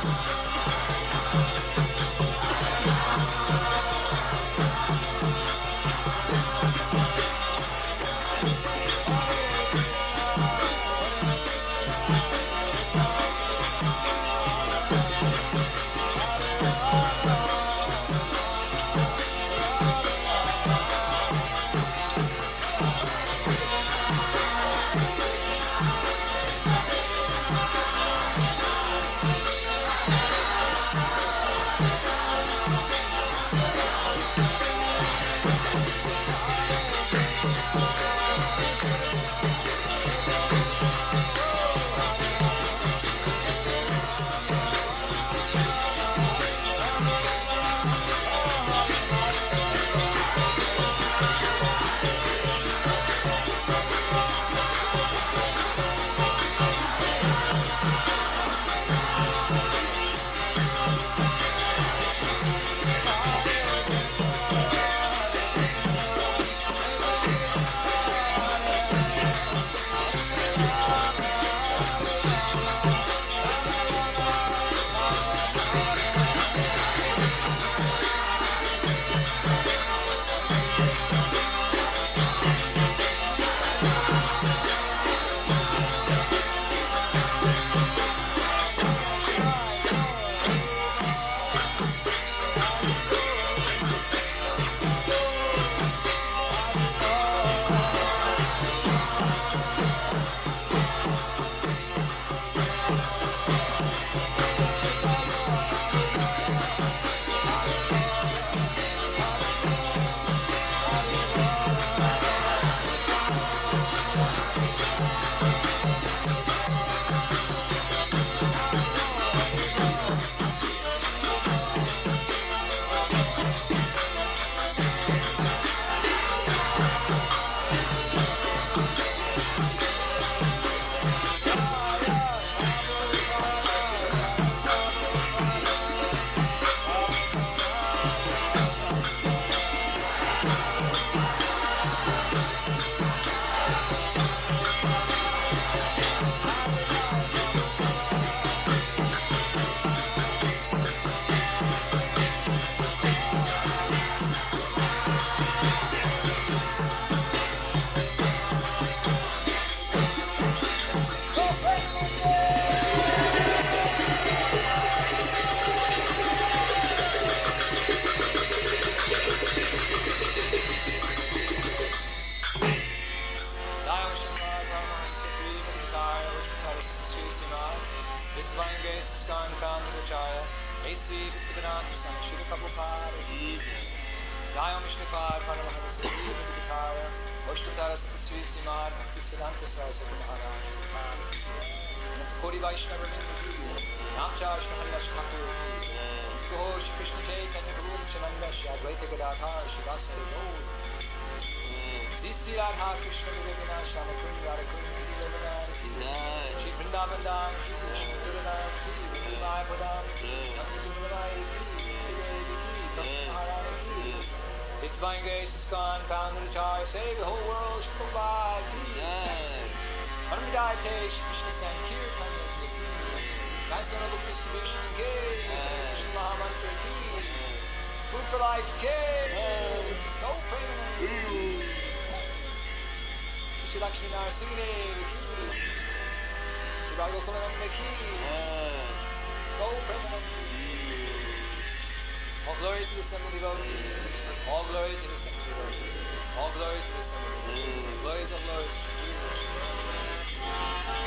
All glory to the Son of God. Glories of glories to Jesus.